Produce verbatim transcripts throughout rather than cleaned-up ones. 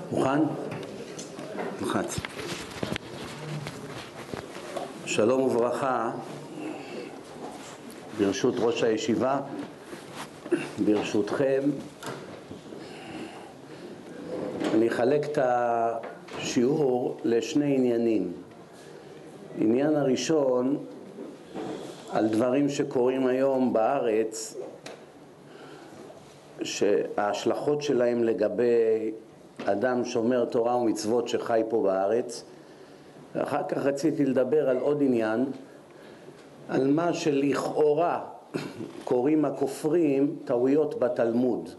מוכן? לחץ. שלום וברכה, ברשות ראש הישיבה, ברשותכם, אני אחלק את השיעור לשני עניינים. עניין הראשון, על דברים שקורים היום בארץ, שההשלכות שלהם לגבי אדם שומר תורה ומצוות שחי פה בארץ. ואחר כך רציתי לדבר על עוד עניין, על מה שלכאורה קוראים הכופרים טעויות בתלמוד.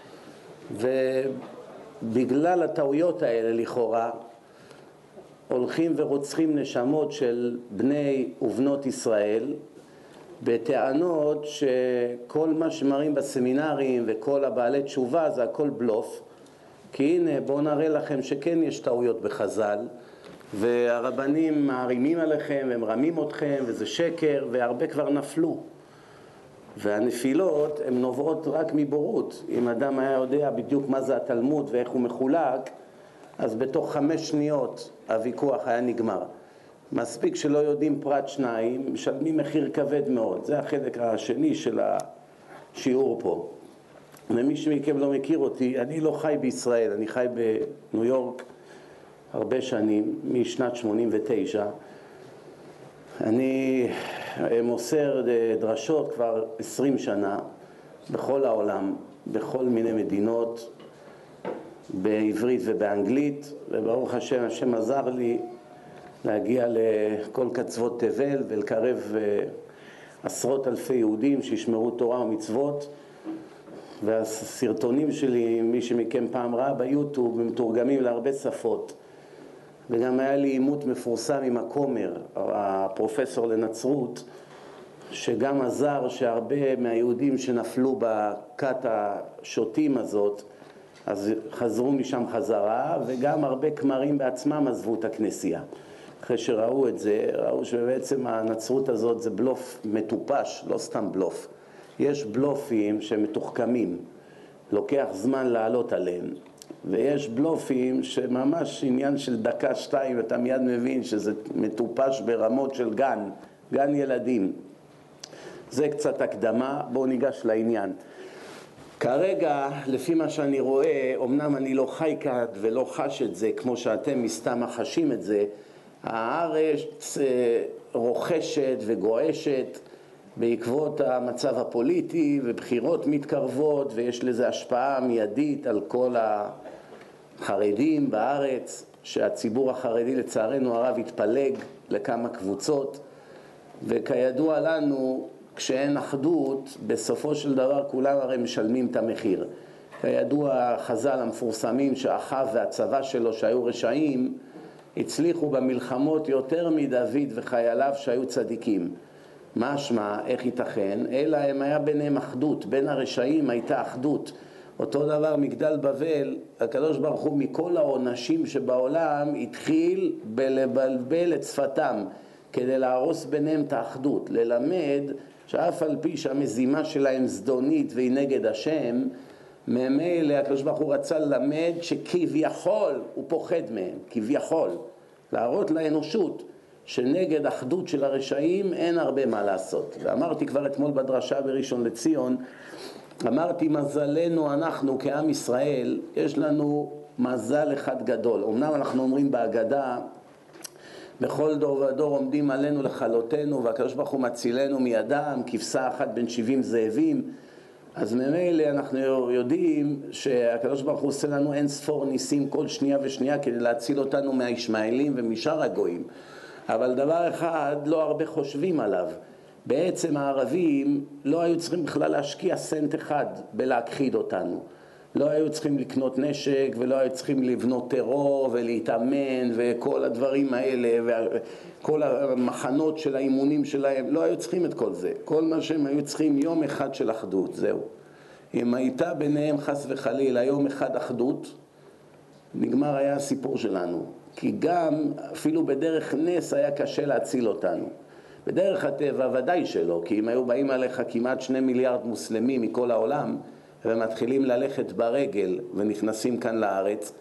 ובגלל הטעויות האלה לכאורה הולכים ורוצחים נשמות של בני ובנות ישראל, בטענות שכל מה שמראים בסמינרים וכל הבעלי תשובה זה הכל בלוף. כי הנה בואו נראה לכם שכן יש טעויות בחז"ל, והרבנים מערימים עליכם ומרמים אתכם וזה שקר, והרבה כבר נפלו. והנפילות הן נובעות רק מבורות. אם אדם היה יודע בדיוק מה זה התלמוד ואיך הוא מחולק, אז בתוך חמש שניות הוויכוח היה נגמר. מספיק שלא יודעים פרט שניים, משלמים מחיר כבד מאוד. זה החלק השני של השיעור פה. ומי שמכם לא מכיר אותי, אני לא חי בישראל, אני חי בניו יורק הרבה שנים, משנת שמונים ותשע. אני מוסר דרשות כבר עשרים שנה בכל העולם, בכל מיני מדינות, בעברית ובאנגלית, וברוך השם, השם עזר לי להגיע לכל קצוות תבל ולקרב עשרות אלפי יהודים שישמרו תורה ומצוות. והסרטונים שלי, מי שמכם פעם ראה ביוטיוב, הם מתורגמים להרבה שפות. וגם היה לי עימות מפורסם עם הכומר, הפרופסור לנצרות, שגם עזר שהרבה מהיהודים שנפלו בכת השוטים הזאת, אז חזרו משם חזרה, וגם הרבה כמרים בעצמם עזבו את הכנסייה. אחרי שראו את זה, ראו שבעצם הנצרות הזאת זה בלוף מטופש, לא סתם בלוף. יש בלופים שמתוחכמים, לוקח זמן לעלות עליהם, ויש בלופים שממש עניין של דקה שתיים, אתה מיד מבין שזה מטופש ברמות של גן, גן ילדים. זה קצת הקדמה, בואו ניגש לעניין. כרגע, לפי מה שאני רואה, אמנם אני לא חי כאן ולא חש את זה, כמו שאתם מסתם חשים את זה, הארץ רוכשת וגועשת, בעקבות המצב הפוליטי ובחירות מתקרבות, ויש לזה השפעה מיידית על כל החרדים בארץ, שהציבור החרדי לצערנו הרב התפלג לכמה קבוצות, וכידוע לנו כשאין אחדות בסופו של דבר כולם הרי משלמים את המחיר. כידוע חז"ל המפורסמים שאחיו והצבא שלו שהיו רשעים הצליחו במלחמות יותר מדוד וחייליו שהיו צדיקים. משמע, איך ייתכן? אלא הם היה ביניהם אחדות, בין הרשעים הייתה אחדות. אותו דבר מגדל בבל, הקדוש ברוך הוא מכל העונשים שבעולם התחיל בלבלבל את שפתם, כדי להרוס ביניהם את האחדות, ללמד שאף על פי שהמזימה שלהם זדונית והיא נגד השם, ממילא הקדוש ברוך הוא רצה ללמד שכביכול הוא פוחד מהם, כביכול, להראות לאנושות, שנגד אחדות של הרשעים אין הרבה מה לעשות. ואמרתי כבר אתמול בדרשה בראשון לציון, אמרתי מזלנו אנחנו כעם ישראל, יש לנו מזל אחד גדול. אמנם אנחנו אומרים בהגדה, בכל דור ודור עומדים עלינו לכלותנו, והקדוש ברוך הוא מצילנו מידם, כבשה אחת בין שבעים זאבים. אז ממילא אנחנו יודעים שהקדוש ברוך הוא עושה לנו אין ספור ניסים כל שנייה ושנייה, כדי להציל אותנו מהישמעאלים ומשאר הגויים. אבל דבר אחד לא הרבה חושבים עליו. בעצם הערבים לא היו צריכים בכלל להשקיע סנט אחד בלהכחיד אותנו. לא היו צריכים לקנות נשק ולא היו צריכים לבנות טרור ולהתאמן וכל הדברים האלה וכל המחנות של האימונים שלהם. לא היו צריכים את כל זה. כל מה שהם היו צריכים יום אחד של אחדות, זהו. אם הייתה ביניהם חס וחלילה יום אחד אחדות, נגמר היה הסיפור שלנו. כי גם אפילו בדרך נס היה קשה להציל אותנו. בדרך הטבע ודאי שלא, כי אם היו באים עליך כמעט שני מיליארד מוסלמים מכל העולם, ומתחילים ללכת ברגל ונכנסים כאן לארץ,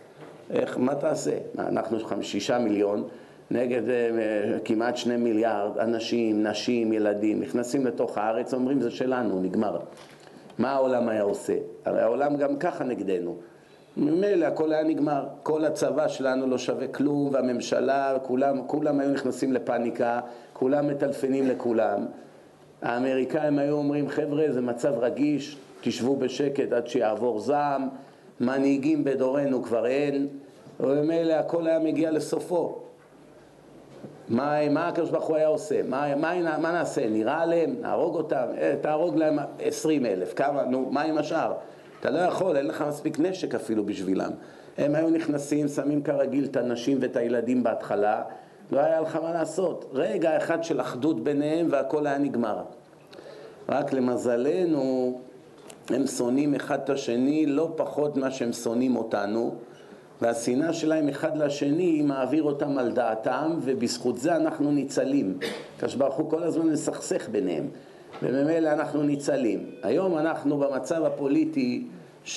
איך, מה תעשה? אנחנו שישה מיליון נגד כמעט שני מיליארד אנשים, נשים, ילדים, נכנסים לתוך הארץ, אומרים זה שלנו, נגמר. מה העולם היה עושה? הרי העולם גם ככה נגדנו. ממילא הכל היה נגמר, כל הצבא שלנו לא שווה כלום, והממשלה, כולם, כולם היו נכנסים לפאניקה, כולם מטלפנים לכולם. האמריקאים היו אומרים, חבר'ה, זה מצב רגיש, תשבו בשקט עד שיעבור זעם, מנהיגים בדורנו כבר אין, וממילא הכל היה מגיע לסופו. מה, מה הקדוש ברוך הוא היה עושה? מה, מה, מה נעשה? נראה עליהם? נהרוג אותם? אה, תהרוג להם עשרים אלף, כמה? נו, מה עם השאר? אתה לא יכול, אין לך מספיק נשק אפילו בשבילם. הם היו נכנסים, שמים כרגיל את הנשים ואת הילדים בהתחלה, לא היה לך מה לעשות. רגע אחד של אחדות ביניהם והכל היה נגמר. רק למזלנו, הם שונאים אחד את השני לא פחות מה שהם שונאים אותנו, והשנאה שלהם אחד לשני מעביר אותם על דעתם, ובזכות זה אנחנו ניצלים. הקדוש ברוך הוא כל הזמן מסכסך ביניהם, וממילא אנחנו ניצלים. היום אנחנו במצב הפוליטי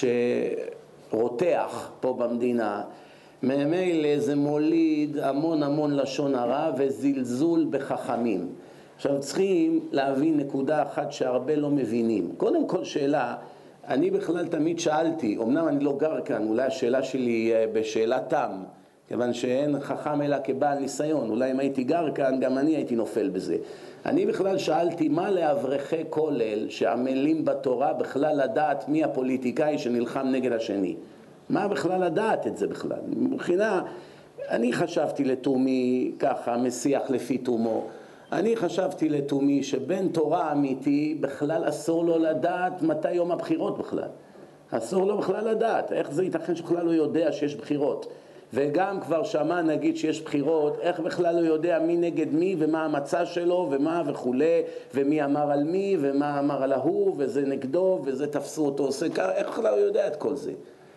שרותח פה במדינה, ממילא זה מוליד המון המון לשון הרע וזלזול בחכמים. עכשיו צריכים להבין נקודה אחת שהרבה לא מבינים. קודם כל שאלה, אני בכלל תמיד שאלתי, אמנם אני לא גר כאן, אולי השאלה שלי בשאלה תם, כיוון שאין חכם אלא כבעל ניסיון, אולי אם הייתי גר כאן גם אני הייתי נופל בזה. אני בכלל שאלתי מה לאברכי כולל שעמלים בתורה בכלל לדעת מי הפוליטיקאי שנלחם נגד השני. מה בכלל לדעת את זה בכלל? מבחינה, אני חשבתי לתומי ככה, משיח לפי תומו, אני חשבתי לתומי שבן תורה אמיתי בכלל אסור לו לדעת מתי יום הבחירות בכלל. אסור לו בכלל לדעת. איך זה ייתכן שבכלל לא יודע שיש בחירות? וגם כבר שמע נגיד שיש בחירות, איך בכלל לא יודע מי נגד מי ומה המצע שלו ומה וכולי, ומי אמר על מי ומה אמר על ההוא וזה נגדו וזה תפסו אותו עושה ככה, איך בכלל לא יודע את כל זה?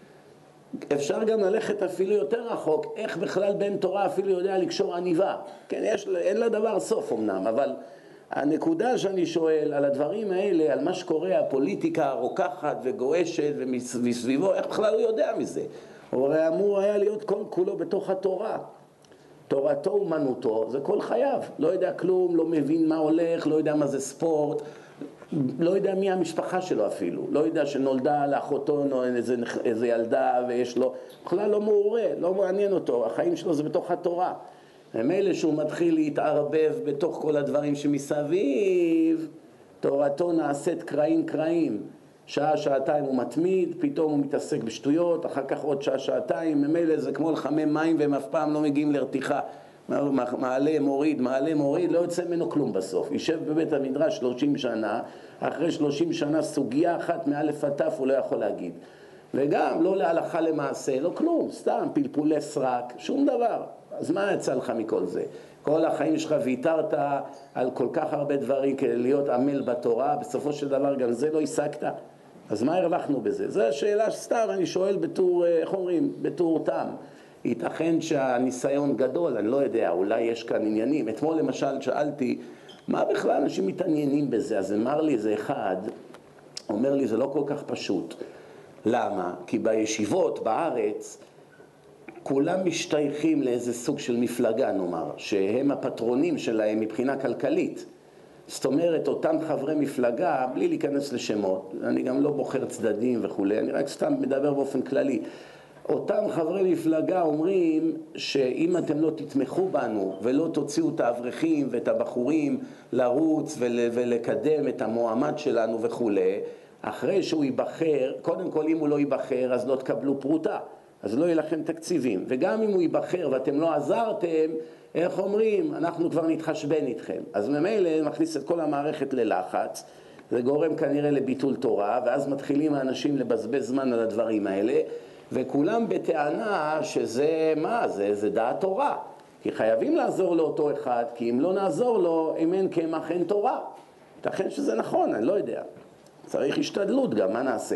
אפשר גם ללכת אפילו יותר רחוק, איך בכלל בן תורה אפילו יודע לקשור עניבה. כן, יש, אין לה דבר סוף אמנם, אבל הנקודה שאני שואל על הדברים האלה, על מה שקורה, הפוליטיקה הרוקחת וגועשת ומסביבו, איך בכלל הוא יודע מזה? הוא הרי אמור היה להיות כל כולו בתוך התורה. תורתו אומנותו, זה כל חייו. לא יודע כלום, לא מבין מה הולך, לא יודע מה זה ספורט, לא יודע מי המשפחה שלו אפילו, לא יודע שנולדה לאחותו איזה, איזה ילדה ויש לו, בכלל לא מעורה, לא מעניין אותו, החיים שלו זה בתוך התורה. ומילא שהוא מתחיל להתערבב בתוך כל הדברים שמסביב, תורתו נעשית קרעים קרעים. שעה, שעתיים הוא מתמיד, פתאום הוא מתעסק בשטויות, אחר כך עוד שעה, שעתיים, ממילא זה כמו לחמם מים והם אף פעם לא מגיעים לרתיחה. מעלה, מוריד, מעלה, מוריד, לא יוצא ממנו כלום בסוף. יישב בבית המדרש שלושים שנה, אחרי שלושים שנה סוגיה אחת מאלף עד תף הוא לא יכול להגיד. וגם לא להלכה למעשה, לא כלום, סתם פלפולי סרק, שום דבר. אז מה יצא לך מכל זה? כל החיים שלך ויתרת על כל כך הרבה דברים כדי להיות עמל בתורה, בסופו של דבר גם זה לא השגת. אז מה הרווחנו בזה? זו השאלה שסתם אני שואל בתור, איך אומרים, בתור תם. ייתכן שהניסיון גדול, אני לא יודע, אולי יש כאן עניינים. אתמול למשל שאלתי, מה בכלל אנשים מתעניינים בזה? אז אמר לי איזה אחד, אומר לי, זה לא כל כך פשוט. למה? כי בישיבות בארץ, כולם משתייכים לאיזה סוג של מפלגה, נאמר, שהם הפטרונים שלהם מבחינה כלכלית. זאת אומרת, אותם חברי מפלגה, בלי להיכנס לשמות, אני גם לא בוחר צדדים וכולי, אני רק סתם מדבר באופן כללי. אותם חברי מפלגה אומרים שאם אתם לא תתמכו בנו ולא תוציאו את האברכים ואת הבחורים לרוץ ול, ולקדם את המועמד שלנו וכולי, אחרי שהוא ייבחר, קודם כל אם הוא לא ייבחר אז לא תקבלו פרוטה, אז לא יהיה לכם תקציבים, וגם אם הוא ייבחר ואתם לא עזרתם, איך אומרים, אנחנו כבר נתחשבן איתכם. אז ממילא מכניס את כל המערכת ללחץ, זה גורם כנראה לביטול תורה, ואז מתחילים האנשים לבזבז זמן על הדברים האלה, וכולם בטענה שזה, מה זה? זה דעת תורה. כי חייבים לעזור לאותו אחד, כי אם לא נעזור לו, אם אין קמח אין תורה. ייתכן שזה נכון, אני לא יודע. צריך השתדלות גם, מה נעשה?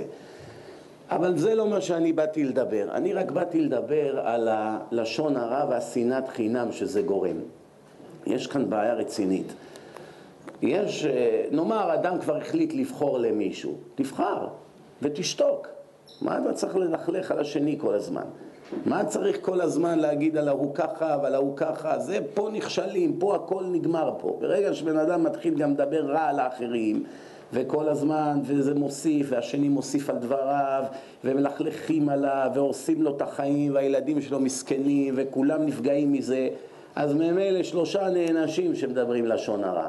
אבל זה לא מה שאני באתי לדבר. אני רק באתי לדבר על הלשון הרע והשנאת חינם שזה גורם. יש כאן בעיה רצינית. יש, נאמר, אדם כבר החליט לבחור למישהו. תבחר ותשתוק. מה אתה צריך ללכלך על השני כל הזמן? מה צריך כל הזמן להגיד על ההוא ככה ועל ההוא ככה? זה פה נכשלים, פה הכל נגמר פה. ברגע שבן אדם מתחיל גם לדבר רע על האחרים, וכל הזמן, וזה מוסיף, והשני מוסיף על דבריו, ומלכלכים עליו, ועושים לו את החיים, והילדים שלו מסכנים, וכולם נפגעים מזה, אז ממילא שלושה נענשים שמדברים לשון הרע.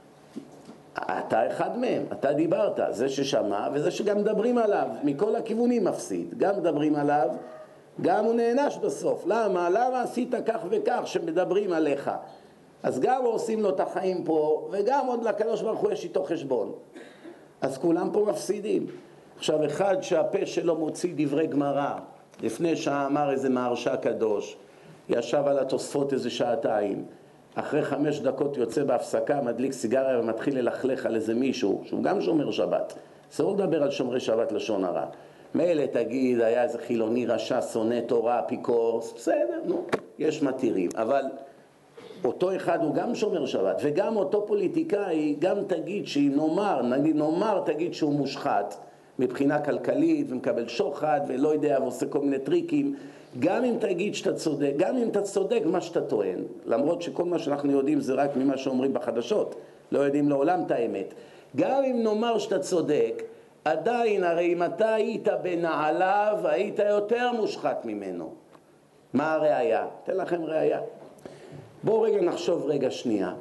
אתה אחד מהם, אתה דיברת, זה ששמע, וזה שגם מדברים עליו, מכל הכיוונים מפסיד. גם מדברים עליו, גם הוא נענש בסוף. למה? למה עשית כך וכך שמדברים עליך? אז גם עושים לו את החיים פה, וגם עוד לקדוש ברוך הוא יש איתו חשבון. אז כולם פה מפסידים. עכשיו, אחד שהפה שלו מוציא דברי גמרא, לפני שעה אמר איזה מהרש"א קדוש, ישב על התוספות איזה שעתיים, אחרי חמש דקות יוצא בהפסקה, מדליק סיגריה ומתחיל ללכלך על איזה מישהו, שהוא גם שומר שבת. זה לא לדבר על שומרי שבת לשון הרע. מילא תגיד, היה איזה חילוני רשע, שונא תורה, אפיקורס, בסדר, נו, יש מתירים. אבל אותו אחד הוא גם שומר שבת, וגם אותו פוליטיקאי, גם תגיד שאם נאמר, נגיד, נאמר תגיד שהוא מושחת, מבחינה כלכלית, ומקבל שוחד, ולא יודע, ועושה כל מיני טריקים, גם אם תגיד שאתה צודק, גם אם אתה צודק מה שאתה טוען, למרות שכל מה שאנחנו יודעים זה רק ממה שאומרים בחדשות, לא יודעים לעולם את האמת, גם אם נאמר שאתה צודק, עדיין, הרי אם אתה היית בנעליו, היית יותר מושחת ממנו. מה הראיה? אתן לכם ראיה. בואו רגע נחשוב רגע שנייה.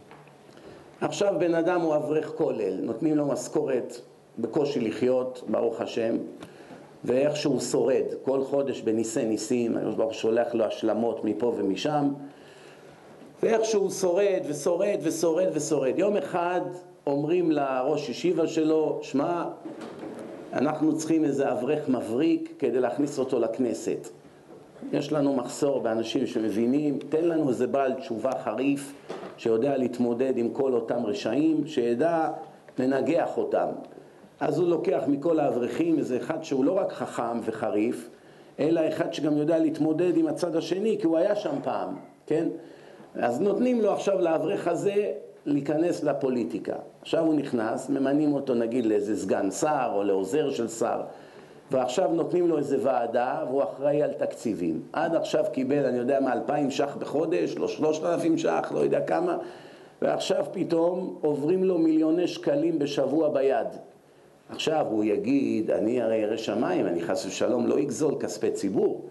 עכשיו בן אדם הוא אברך כולל, נותנים לו משכורת בקושי לחיות, ברוך השם, ואיך שהוא שורד, כל חודש בניסי ניסים, הוא שולח לו השלמות מפה ומשם, ואיך שהוא שורד ושורד ושורד ושורד. יום אחד אומרים לראש ישיבה שלו, שמע, אנחנו צריכים איזה אברך מבריק כדי להכניס אותו לכנסת. יש לנו מחסור באנשים שמבינים, תן לנו איזה בעל תשובה חריף, שיודע להתמודד עם כל אותם רשעים, שידע לנגח אותם. אז הוא לוקח מכל האברכים איזה אחד שהוא לא רק חכם וחריף, אלא אחד שגם יודע להתמודד עם הצד השני, כי הוא היה שם פעם, כן? אז נותנים לו עכשיו לאברך הזה להיכנס לפוליטיקה. עכשיו הוא נכנס, ממנים אותו נגיד לאיזה סגן שר או לעוזר של שר, ועכשיו נותנים לו איזה ועדה והוא אחראי על תקציבים. עד עכשיו קיבל, אני יודע מה, אלפיים שח בחודש, לא שלושת אלפים שח, לא יודע כמה, ועכשיו פתאום עוברים לו מיליוני שקלים בשבוע ביד. עכשיו הוא יגיד, אני הרי ירא שמיים, אני חס ושלום לא אגזול כספי ציבור.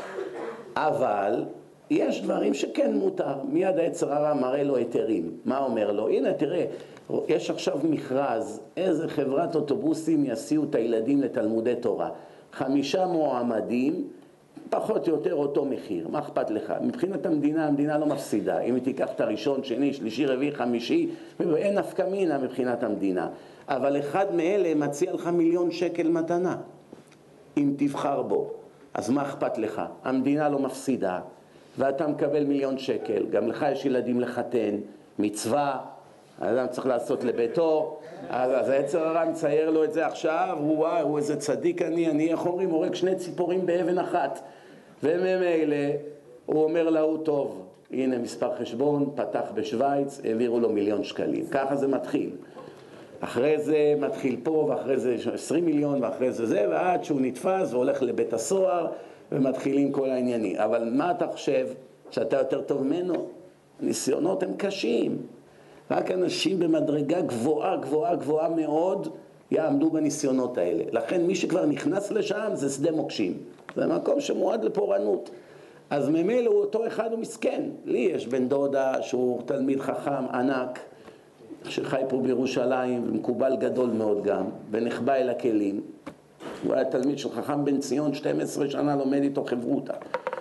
אבל יש דברים שכן מותר. מיד היצר הרע מראה לו היתרים. מה אומר לו? הנה תראה, יש עכשיו מכרז, איזה חברת אוטובוסים יסיעו את הילדים לתלמודי תורה. חמישה מועמדים, פחות או יותר אותו מחיר. מה אכפת לך? מבחינת המדינה, המדינה לא מפסידה. אם היא תיקח את הראשון, שני, שלישי, רביעי, חמישי, אין נפקא מינה מבחינת המדינה. אבל אחד מאלה מציע לך מיליון שקל מתנה, אם תבחר בו. אז מה אכפת לך? המדינה לא מפסידה, ואתה מקבל מיליון שקל. גם לך יש ילדים לחתן, מצווה, האדם צריך לעשות לביתו. אז היצר הרע מצייר לו את זה עכשיו, הוא וואי, הוא איזה צדיק אני, אני איך אומרים, הורג שני ציפורים באבן אחת. וממילא הוא אומר לה, הוא טוב, הנה מספר חשבון, פתח בשוויץ, העבירו לו מיליון שקלים. ככה זה מתחיל. אחרי זה מתחיל פה, ואחרי זה עשרים מיליון, ואחרי זה זה, ועד שהוא נתפס והולך לבית הסוהר, ומתחילים כל העניינים. אבל מה אתה חושב? שאתה יותר טוב ממנו? הניסיונות הם קשים. רק אנשים במדרגה גבוהה, גבוהה, גבוהה מאוד, יעמדו בניסיונות האלה. לכן מי שכבר נכנס לשם זה שדה מוקשים. זה מקום שמועד לפורענות. אז ממילא הוא אותו אחד הוא מסכן. לי יש בן דודה שהוא תלמיד חכם ענק, שחי פה בירושלים, ומקובל גדול מאוד גם, ונחבא אל הכלים. הוא היה תלמיד של חכם בן ציון, שתים עשרה שנה לומד איתו חברותה.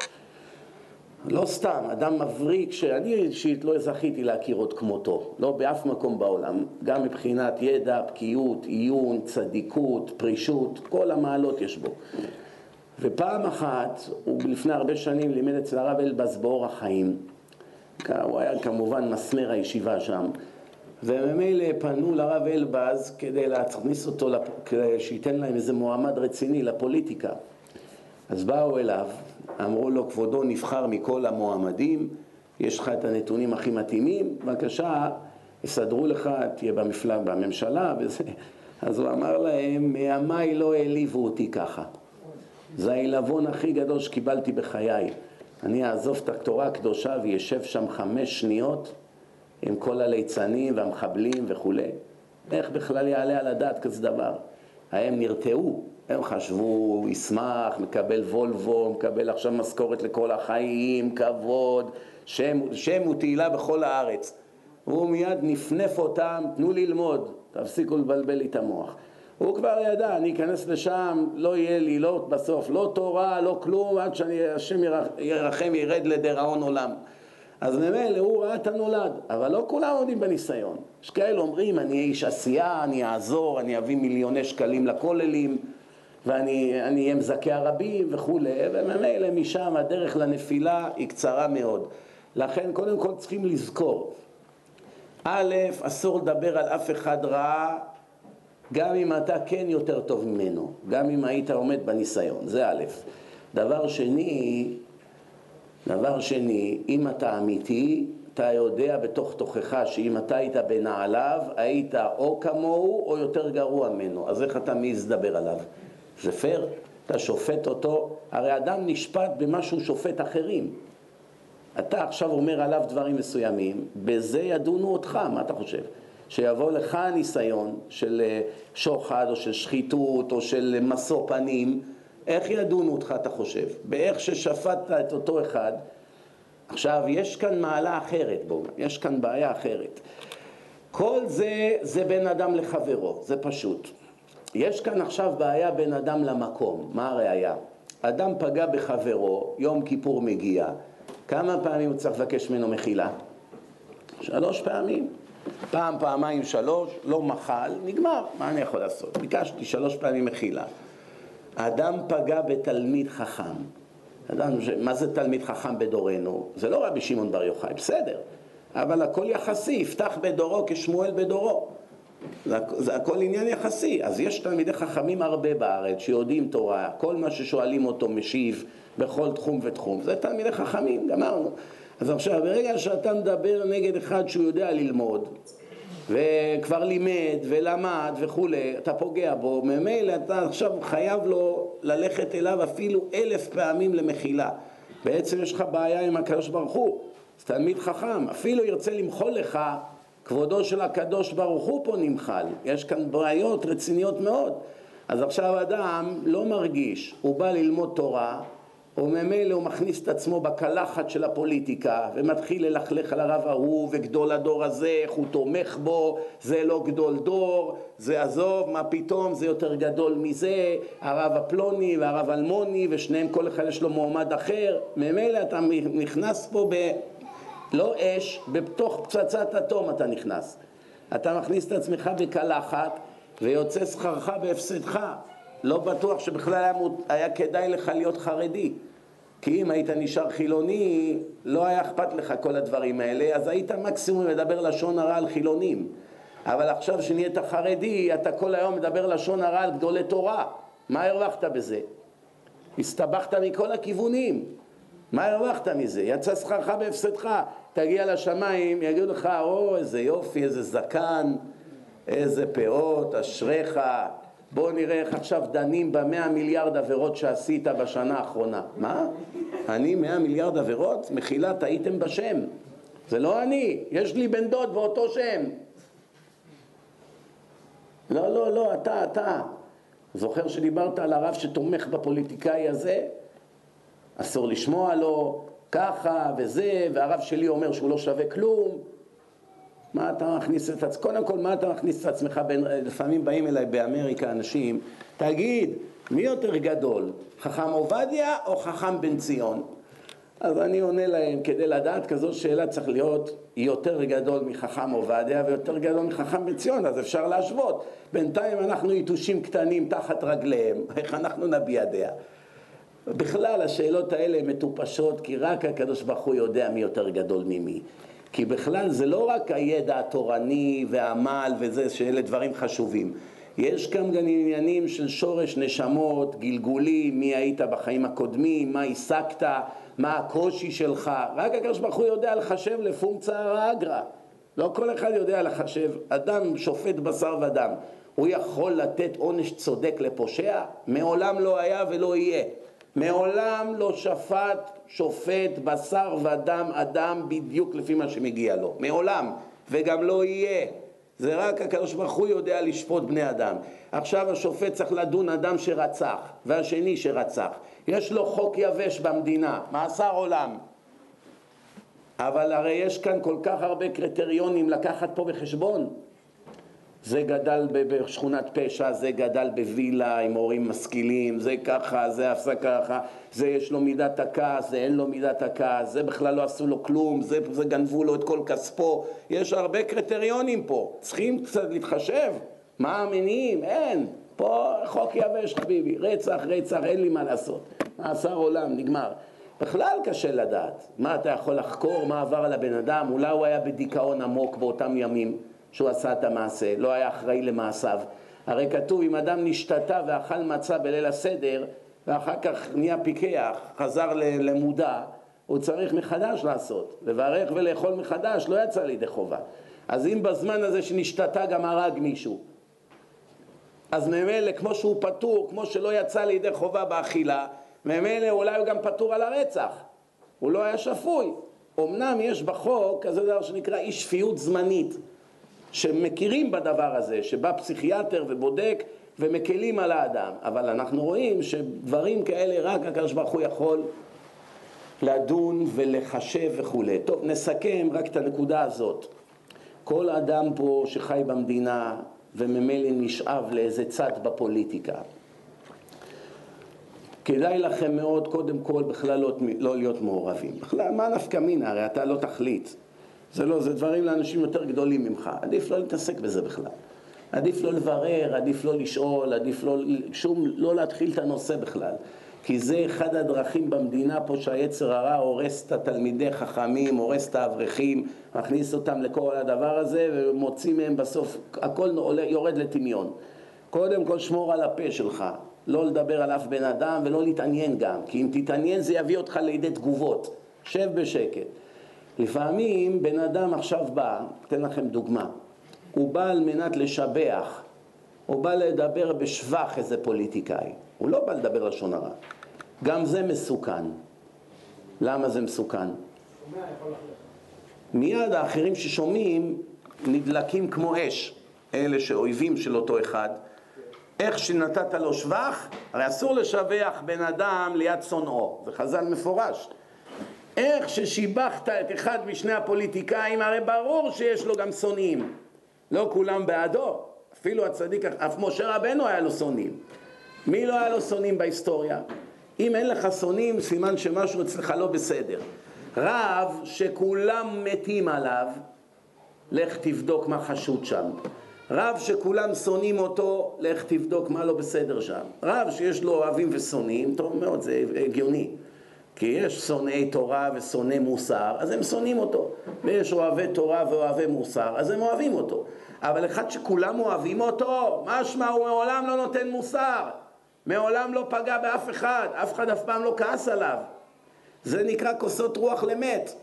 לא סתם, אדם מבריק שאני אישית לא זכיתי להכיר עוד כמותו, לא באף מקום בעולם, גם מבחינת ידע, בקיאות, עיון, צדיקות, פרישות, כל המעלות יש בו. ופעם אחת, הוא לפני הרבה שנים לימד אצל הרב אלבז באורח חיים, הוא היה כמובן מסמר הישיבה שם, וממילא פנו לרב אלבז כדי להכניס אותו, כדי שייתן להם איזה מועמד רציני לפוליטיקה. אז באו אליו, אמרו לו, כבודו נבחר מכל המועמדים, יש לך את הנתונים הכי מתאימים, בבקשה, יסדרו לך, תהיה במפלג, בממשלה, וזה. אז הוא אמר להם, מימיי לא העליבו אותי ככה. זה העילבון הכי גדול שקיבלתי בחיי. אני אעזוב את התורה הקדושה וישב שם חמש שניות עם כל הליצנים והמחבלים וכו'. איך בכלל יעלה על הדעת כזה דבר? הם נרתעו, הם חשבו, ישמח, מקבל וולבו, מקבל עכשיו משכורת לכל החיים, כבוד, שם, שם ותהילה בכל הארץ. הוא מיד נפנף אותם, תנו ללמוד, תפסיקו לבלבל לי את המוח. הוא כבר ידע, אני אכנס לשם, לא יהיה לי, לא בסוף, לא תורה, לא כלום, עד שאני, השם ירחם, ירד לדיראון עולם. אז ממילא הוא ראה את הנולד, אבל לא כולם עומדים בניסיון. יש כאלה אומרים, אני איש עשייה, אני אעזור, אני אביא מיליוני שקלים לכוללים, ואני אהיה מזכה הרבים וכו', וממילא משם הדרך לנפילה היא קצרה מאוד. לכן קודם כל צריכים לזכור, א', אסור לדבר על אף אחד רע, גם אם אתה כן יותר טוב ממנו, גם אם היית עומד בניסיון, זה א'. דבר שני, דבר שני, אם אתה אמיתי, אתה יודע בתוך תוכך שאם אתה היית בנעליו, היית או כמוהו או יותר גרוע ממנו, אז איך אתה מעז לדבר עליו? זה פייר? אתה שופט אותו, הרי אדם נשפט במה שהוא שופט אחרים. אתה עכשיו אומר עליו דברים מסוימים, בזה ידונו אותך, מה אתה חושב? שיבוא לך ניסיון של שוחד או של שחיתות או של משוא פנים, איך ידונו אותך אתה חושב? באיך ששפטת את אותו אחד. עכשיו יש כאן מעלה אחרת בו, יש כאן בעיה אחרת. כל זה זה בין אדם לחברו, זה פשוט. יש כאן עכשיו בעיה בין אדם למקום, מה הראיה? אדם פגע בחברו, יום כיפור מגיע, כמה פעמים הוא צריך לבקש ממנו מחילה? שלוש פעמים. פעם, פעמיים, שלוש, לא מחל, נגמר, מה אני יכול לעשות? ביקשתי שלוש פעמים מחילה. אדם פגע בתלמיד חכם. אדם, מה זה תלמיד חכם בדורנו? זה לא רבי שמעון בר יוחאי, בסדר. אבל הכל יחסי, יפתח בדורו כשמואל בדורו. זה, זה הכל עניין יחסי. אז יש תלמידי חכמים הרבה בארץ שיודעים תורה, כל מה ששואלים אותו משיב בכל תחום ותחום. זה תלמידי חכמים, גמרנו. אז עכשיו, ברגע שאתה מדבר נגד אחד שהוא יודע ללמוד, וכבר לימד ולמד וכו', אתה פוגע בו, ממילא אתה עכשיו חייב לו ללכת אליו אפילו אלף פעמים למחילה. בעצם יש לך בעיה עם הקדוש ברוך הוא. אז תלמיד חכם, אפילו ירצה למחול לך, כבודו של הקדוש ברוך הוא פה נמחל. יש כאן בעיות רציניות מאוד. אז עכשיו אדם לא מרגיש, הוא בא ללמוד תורה, וממילא הוא מכניס את עצמו בקלחת של הפוליטיקה, ומתחיל ללכלך על הרב ההוא, וגדול הדור הזה, איך הוא תומך בו, זה לא גדול דור, זה עזוב, מה פתאום, זה יותר גדול מזה, הרב הפלוני והרב אלמוני, ושניהם כל אחד יש לו מועמד אחר. ממילא אתה נכנס פה ב... לא אש, בתוך פצצת אטום אתה נכנס. אתה מכניס את עצמך בקלחת, ויוצא שכרך בהפסדך. לא בטוח שבכלל היה, היה כדאי לך להיות חרדי. כי אם היית נשאר חילוני, לא היה אכפת לך כל הדברים האלה, אז היית מקסימום מדבר לשון הרע על חילונים. אבל עכשיו שנהיית חרדי, אתה כל היום מדבר לשון הרע על גדולי תורה. מה הרווחת בזה? הסתבכת מכל הכיוונים. מה הרווחת מזה? יצא שכרך בהפסדך. תגיע לשמיים, יגידו לך, או, איזה יופי, איזה זקן, איזה פאות, אשריך. בואו נראה איך עכשיו דנים במאה מיליארד עבירות שעשית בשנה האחרונה. מה? אני מאה מיליארד עבירות? מחילה, טעיתם בשם. זה לא אני, יש לי בן דוד באותו שם. לא, לא, לא, אתה, אתה. זוכר שדיברת על הרב שתומך בפוליטיקאי הזה? אסור לשמוע לו, ככה וזה, והרב שלי אומר שהוא לא שווה כלום. מה אתה מכניס את עצמך? קודם כל, מה אתה מכניס את עצמך? בין, לפעמים באים אליי באמריקה אנשים, תגיד, מי יותר גדול? חכם עובדיה או חכם בן ציון? אז אני עונה להם, כדי לדעת כזו שאלה צריך להיות יותר גדול מחכם עובדיה ויותר גדול מחכם בן ציון, אז אפשר להשוות. בינתיים אנחנו יתושים קטנים תחת רגליהם, איך אנחנו נביע דעה? בכלל השאלות האלה הן מטופשות, כי רק הקדוש ברוך הוא יודע מי יותר גדול ממי. כי בכלל זה לא רק הידע התורני והעמל וזה, שאלה דברים חשובים. יש גם גם עניינים של שורש נשמות, גלגולים, מי היית בחיים הקודמים, מה עסקת, מה הקושי שלך. רק הקדוש ברוך הוא יודע לחשב לפונקציה האגרא. לא כל אחד יודע לחשב. אדם שופט בשר ודם, הוא יכול לתת עונש צודק לפושע? מעולם לא היה ולא יהיה. מעולם לא שפט שופט בשר ודם אדם בדיוק לפי מה שמגיע לו, מעולם, וגם לא יהיה. זה רק הקדוש ברוך הוא יודע לשפוט בני אדם. עכשיו השופט צריך לדון אדם שרצח והשני שרצח, יש לו חוק יבש במדינה, מאסר עולם. אבל הרי יש כאן כל כך הרבה קריטריונים לקחת פה בחשבון. זה גדל בשכונת פשע, זה גדל בווילה עם הורים משכילים, זה ככה, זה עשה ככה, זה יש לו מידת הכעס, זה אין לו מידת הכעס, זה בכלל לא עשו לו כלום, זה, זה גנבו לו את כל כספו. יש הרבה קריטריונים פה, צריכים קצת להתחשב. מה המניעים? אין. פה חוק יבש חביבי, רצח, רצח, אין לי מה לעשות. מאסר עולם, נגמר. בכלל קשה לדעת. מה אתה יכול לחקור, מה עבר על הבן אדם? אולי הוא היה בדיכאון עמוק באותם ימים שהוא עשה את המעשה, לא היה אחראי למעשיו. הרי כתוב, אם אדם נשתתה ואכל מצה בליל הסדר, ואחר כך נהיה פיקח, חזר למודע, הוא צריך מחדש לעשות. לברך ולאכול מחדש לא יצא לידי חובה. אז אם בזמן הזה שנשתתה גם הרג מישהו, אז ממילא כמו שהוא פטור, כמו שלא יצא לידי חובה באכילה, ממילא אולי הוא גם פטור על הרצח. הוא לא היה שפוי. אמנם יש בחוק כזה דבר שנקרא אי שפיות זמנית, שמכירים בדבר הזה, שבא פסיכיאטר ובודק ומקלים על האדם. אבל אנחנו רואים שדברים כאלה רק הקדוש ברוך הוא יכול לדון ולחשב וכו'. טוב, נסכם רק את הנקודה הזאת. כל אדם פה שחי במדינה וממילא נשאב לאיזה צד בפוליטיקה, כדאי לכם מאוד קודם כל בכלל לא, לא להיות מעורבים. בכלל, מה נפקא מינה? הרי אתה לא תחליט. זה לא, זה דברים לאנשים יותר גדולים ממך. עדיף לא להתעסק בזה בכלל. עדיף לא לברר, עדיף לא לשאול, עדיף לא, שום, לא להתחיל את הנושא בכלל. כי זה אחד הדרכים במדינה פה שהיצר הרע הורס את התלמידי חכמים, הורס את האברכים, מכניס אותם לכל הדבר הזה ומוציא מהם בסוף, הכל יורד לטמיון. קודם כל שמור על הפה שלך. לא לדבר על אף בן אדם ולא להתעניין גם, כי אם תתעניין זה יביא אותך לידי תגובות. שב בשקט. לפעמים בן אדם עכשיו בא, אתן לכם דוגמה, הוא בא על מנת לשבח, הוא בא לדבר בשבח איזה פוליטיקאי, הוא לא בא לדבר לשון הרע. גם זה מסוכן. למה זה מסוכן? מיד האחרים ששומעים נדלקים כמו אש, אלה שאויבים של אותו אחד. איך שנתת לו שבח, הרי אסור לשבח בן אדם ליד שונאו, זה חז"ל מפורש. איך ששיבחת את אחד משני הפוליטיקאים, הרי ברור שיש לו גם שונאים. לא כולם בעדו, אפילו הצדיק, אף משה רבנו היה לו שונאים. מי לא היה לו שונאים בהיסטוריה? אם אין לך שונאים, סימן שמשהו אצלך לא בסדר. רב שכולם מתים עליו, לך תבדוק מה חשוד שם. רב שכולם שונאים אותו, לך תבדוק מה לא בסדר שם. רב שיש לו אוהבים ושונאים, טוב מאוד, זה הגיוני. כי יש שונאי תורה ושונאי מוסר, אז הם שונאים אותו. ויש אוהבי תורה ואוהבי מוסר, אז הם אוהבים אותו. אבל אחד שכולם אוהבים אותו, משמע הוא מעולם לא נותן מוסר. מעולם לא פגע באף אחד, אף אחד אף פעם לא כעס עליו. זה נקרא כוסות רוח למת.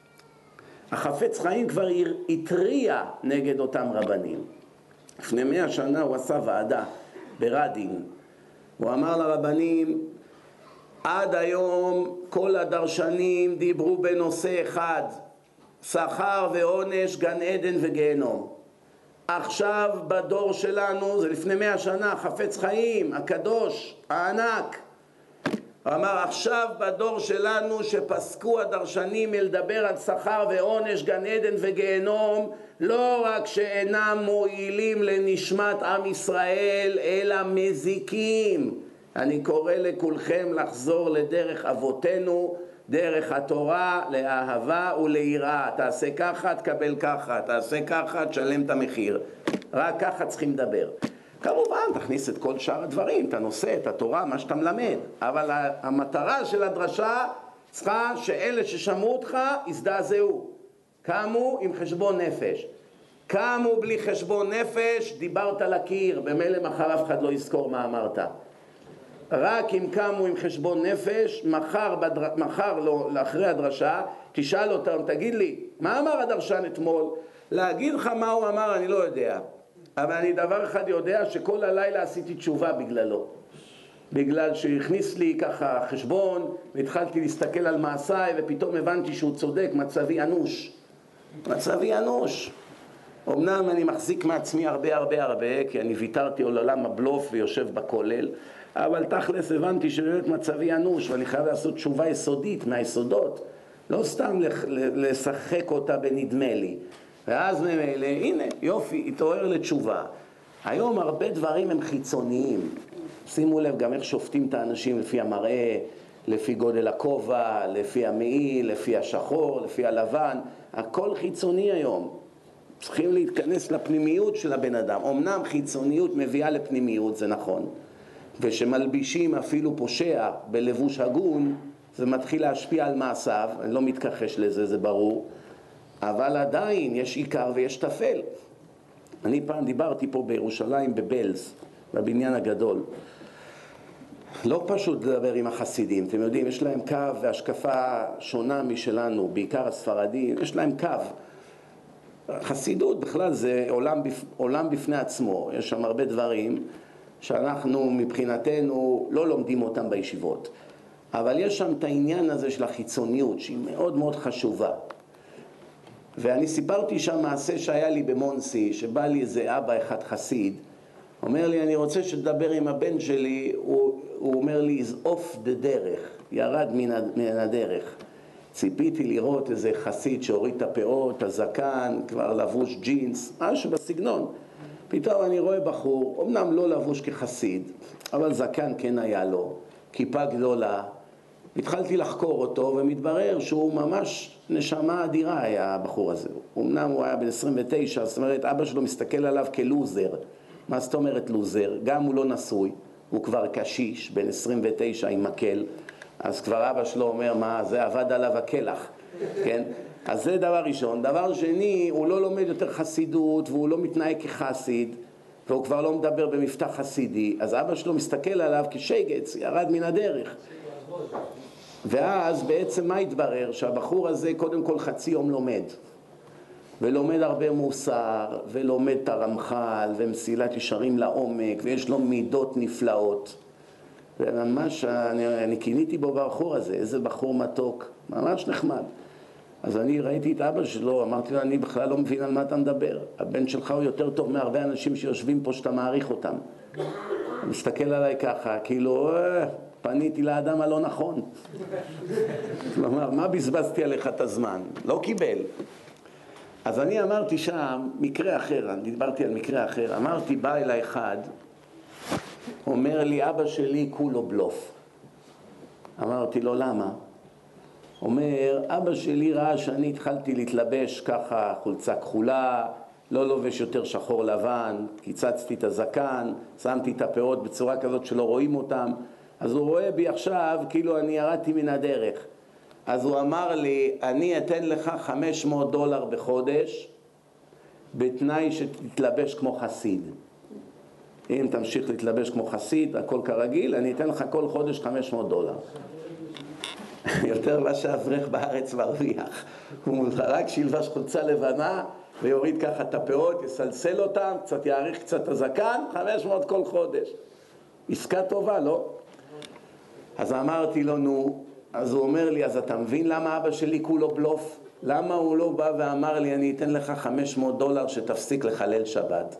החפץ חיים כבר התריע נגד אותם רבנים. לפני מאה שנה הוא עשה ועדה ברדינג. הוא אמר לרבנים, עד היום כל הדרשנים דיברו בנושא אחד, שכר ועונש, גן עדן וגיהנום. עכשיו בדור שלנו, זה לפני מאה שנה, חפץ חיים, הקדוש, הענק, הוא אמר עכשיו בדור שלנו שפסקו הדרשנים לדבר על שכר ועונש, גן עדן וגיהנום, לא רק שאינם מועילים לנשמת עם ישראל, אלא מזיקים. אני קורא לכולכם לחזור לדרך אבותינו, דרך התורה, לאהבה וליראה. תעשה ככה, תקבל ככה, תעשה ככה, תשלם את המחיר. רק ככה צריכים לדבר. כמובן, תכניס את כל שאר הדברים, את הנושא, את התורה, מה שאתה מלמד. אבל המטרה של הדרשה צריכה שאלה ששמעו אותך הזדעזעו. קמו עם חשבון נפש. קמו בלי חשבון נפש, דיברת לקיר, במילא מחר אף אחד לא יזכור מה אמרת. רק אם קמו עם חשבון נפש, מחר, בדר... מחר לא, לאחרי הדרשה, תשאל אותם, תגיד לי, מה אמר הדרשן אתמול? להגיד לך מה הוא אמר, אני לא יודע. אבל אני דבר אחד יודע, שכל הלילה עשיתי תשובה בגללו. בגלל שהכניס לי ככה חשבון, והתחלתי להסתכל על מעשיי, ופתאום הבנתי שהוא צודק, מצבי אנוש. מצבי אנוש. אמנם אני מחזיק מעצמי הרבה הרבה הרבה, כי אני ויתרתי על עולם הבלוף ויושב בכולל, אבל תכלס הבנתי שבאמת מצבי אנוש, ואני חייב לעשות תשובה יסודית מהיסודות, לא סתם לשחק אותה בנדמה לי. ואז ממילא, הנה, יופי, התעורר לתשובה. היום הרבה דברים הם חיצוניים. שימו לב גם איך שופטים את האנשים לפי המראה, לפי גודל הכובע, לפי המעיל, לפי השחור, לפי הלבן. הכל חיצוני היום. צריכים להתכנס לפנימיות של הבן אדם. אמנם חיצוניות מביאה לפנימיות, זה נכון. ושמלבישים אפילו פושע בלבוש הגון, זה מתחיל להשפיע על מעשיו. אני לא מתכחש לזה, זה ברור. אבל עדיין יש עיקר ויש תפל. אני פעם דיברתי פה בירושלים בבלז, בבניין הגדול. לא פשוט לדבר עם החסידים, אתם יודעים, יש להם קו והשקפה שונה משלנו, בעיקר הספרדים, יש להם קו. חסידות בכלל זה עולם, בפ... עולם בפני עצמו, יש שם הרבה דברים שאנחנו מבחינתנו לא לומדים אותם בישיבות. אבל יש שם את העניין הזה של החיצוניות, שהיא מאוד מאוד חשובה. ואני סיפרתי שם מעשה שהיה לי במונסי, שבא לי איזה אבא אחד חסיד, אומר לי, אני רוצה שתדבר עם הבן שלי, הוא, הוא אומר לי, is off the דרך, ירד מן, מן הדרך. ציפיתי לראות איזה חסיד שהוריד את הפאות, הזקן, כבר לבוש ג'ינס, משהו בסגנון. פתאום אני רואה בחור, אמנם לא לבוש כחסיד, אבל זקן כן היה לו, כיפה גדולה. התחלתי לחקור אותו ומתברר שהוא ממש נשמה אדירה היה הבחור הזה. אמנם הוא היה בן עשרים ותשע, זאת אומרת אבא שלו מסתכל עליו כלוזר. מה זאת אומרת לוזר? גם הוא לא נשוי, הוא כבר קשיש, בן עשרים ותשע עם מקל, אז כבר אבא שלו אומר מה זה עבד עליו הכלח, כן? אז זה דבר ראשון. דבר שני, הוא לא לומד יותר חסידות והוא לא מתנהג כחסיד, והוא כבר לא מדבר במבטא חסידי, אז אבא שלו מסתכל עליו כשגץ, ירד מן הדרך. ואז בעצם מה התברר? שהבחור הזה קודם כל חצי יום לומד, ולומד הרבה מוסר, ולומד את הרמח"ל, ומסילת ישרים לעומק, ויש לו מידות נפלאות. וממש אני, אני כיניתי בו בחור הזה, איזה בחור מתוק, ממש נחמד. אז אני ראיתי את אבא שלו, אמרתי לו, אני בכלל לא מבין על מה אתה מדבר. הבן שלך הוא יותר טוב מהרבה אנשים שיושבים פה שאתה מעריך אותם. הוא מסתכל עליי ככה, כאילו, אה, פניתי לאדם הלא נכון. כלומר, מה בזבזתי עליך את הזמן? לא קיבל. אז אני אמרתי שם, מקרה אחר, אני דיברתי על מקרה אחר, אמרתי, בא אליי אחד, אומר לי, אבא שלי כולו בלוף. אמרתי לו, למה? אומר, אבא שלי ראה שאני התחלתי להתלבש ככה, חולצה כחולה, לא לובש יותר שחור לבן, קיצצתי את הזקן, שמתי את הפאות בצורה כזאת שלא רואים אותם, אז הוא רואה בי עכשיו כאילו אני ירדתי מן הדרך. אז הוא אמר לי, אני אתן לך חמש מאות דולר בחודש, בתנאי שתתלבש כמו חסיד. אם תמשיך להתלבש כמו חסיד, הכל כרגיל, אני אתן לך כל חודש חמש מאות דולר. יותר מה שאברך בארץ מרוויח. הוא רק שילבש חולצה לבנה, ויוריד ככה את הפאות, יסלסל אותם, קצת יאריך קצת הזקן, חמש מאות כל חודש. עסקה טובה, לא? אז אמרתי לו, נו, אז הוא אומר לי, אז אתה מבין למה אבא שלי כולו בלוף? למה הוא לא בא ואמר לי, אני אתן לך חמש מאות דולר שתפסיק לחלל שבת?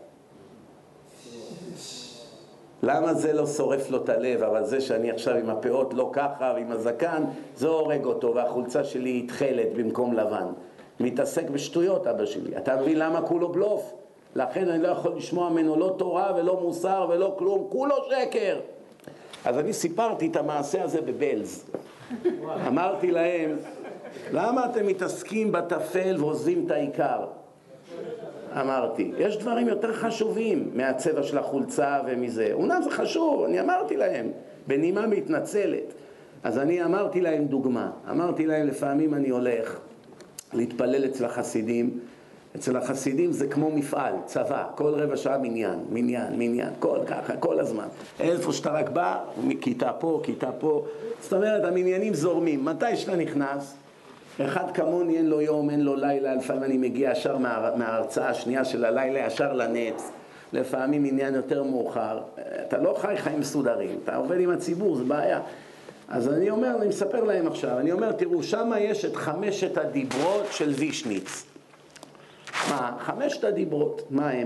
למה זה לא שורף לו את הלב, אבל זה שאני עכשיו עם הפאות לא ככה ועם הזקן, זה הורג אותו, והחולצה שלי היא תכלת במקום לבן. מתעסק בשטויות אבא שלי. אתה מבין למה כולו בלוף? לכן אני לא יכול לשמוע ממנו לא תורה ולא מוסר ולא כלום, כולו שקר. אז אני סיפרתי את המעשה הזה בבלז. אמרתי להם, למה אתם מתעסקים בטפל ועוזבים את העיקר? אמרתי, יש דברים יותר חשובים מהצבע של החולצה ומזה. אומנם זה חשוב, אני אמרתי להם, בנימה מתנצלת. אז אני אמרתי להם דוגמה. אמרתי להם, לפעמים אני הולך להתפלל אצל החסידים. אצל החסידים זה כמו מפעל, צבא, כל רבע שעה מניין, מניין, מניין, כל ככה, כל הזמן. איפה שאתה רק בא, כיתה פה, כיתה פה. זאת אומרת, המניינים זורמים. מתי שאתה נכנס? אחד כמוני אין לו יום, אין לו לילה, לפעמים אני מגיע ישר מה, מההרצאה השנייה של הלילה, ישר לנץ. לפעמים עניין יותר מאוחר, אתה לא חי חיים מסודרים, אתה עובד עם הציבור, זה בעיה. אז אני אומר, אני מספר להם עכשיו, אני אומר, תראו, שם יש את חמשת הדיברות של וישניץ. מה? חמשת הדיברות, מה הם?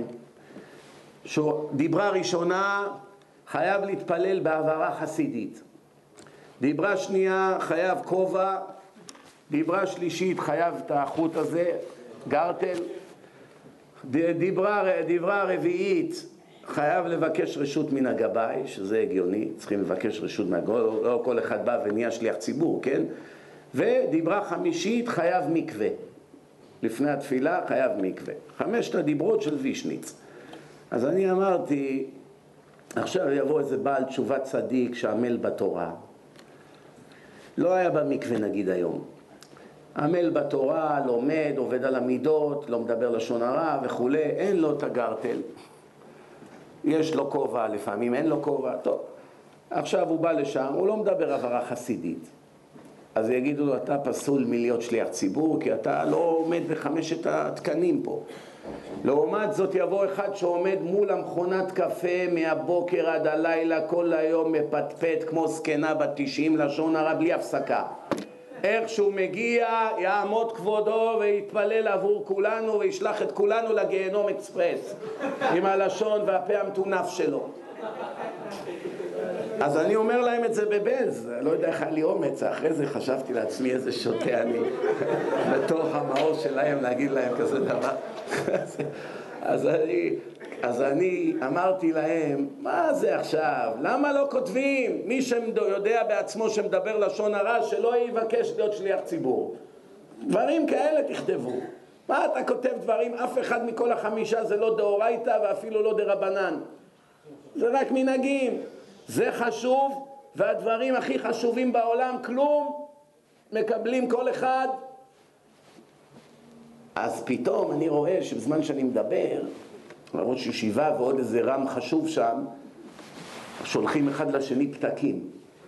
דיברה ראשונה, חייב להתפלל בעברה חסידית. דיברה שנייה, חייב כובע. דיברה שלישית, חייב את החוט הזה, גרטל. דיברה, דיברה רביעית, חייב לבקש רשות מן הגבאי, שזה הגיוני, צריכים לבקש רשות מהגבאי, לא כל אחד בא ונהיה שליח ציבור, כן? ודיברה חמישית, חייב מקווה. לפני התפילה חייב מקווה. חמשת הדיברות של וישניץ. אז אני אמרתי, עכשיו יבוא איזה בעל תשובה צדיק שעמל בתורה. לא היה במקווה נגיד היום. עמל בתורה, לומד, עובד על המידות, לא מדבר לשון הרע וכו', אין לו את הגרטל. יש לו כובע, לפעמים אין לו כובע, טוב. עכשיו הוא בא לשם, הוא לא מדבר עברה חסידית. אז יגידו לו, אתה פסול מלהיות שליח ציבור, כי אתה לא עומד בחמשת התקנים פה. לעומת זאת יבוא אחד שעומד מול המכונת קפה מהבוקר עד הלילה, כל היום מפטפט כמו זקנה בת תשעים לשון הרע בלי הפסקה. איך שהוא מגיע, יעמוד כבודו ויתפלל עבור כולנו וישלח את כולנו לגיהנום אקספרס עם הלשון והפה המטונף שלו. אז אני אומר להם את זה בבז, לא יודע איך היה לי אומץ, אחרי זה חשבתי לעצמי איזה שוטה אני בתוך המאור שלהם להגיד להם כזה דבר. אז אני, אז אני אמרתי להם, מה זה עכשיו? למה לא כותבים? מי שיודע בעצמו שמדבר לשון הרע שלא יבקש להיות שליח ציבור. דברים כאלה תכתבו. מה אתה כותב דברים? אף אחד מכל החמישה זה לא דאורייתא ואפילו לא דרבנן. זה רק מנהגים. זה חשוב, והדברים הכי חשובים בעולם, כלום, מקבלים כל אחד. אז פתאום אני רואה שבזמן שאני מדבר, ראש ישיבה ועוד איזה רם חשוב שם, שולחים אחד לשני פתקים.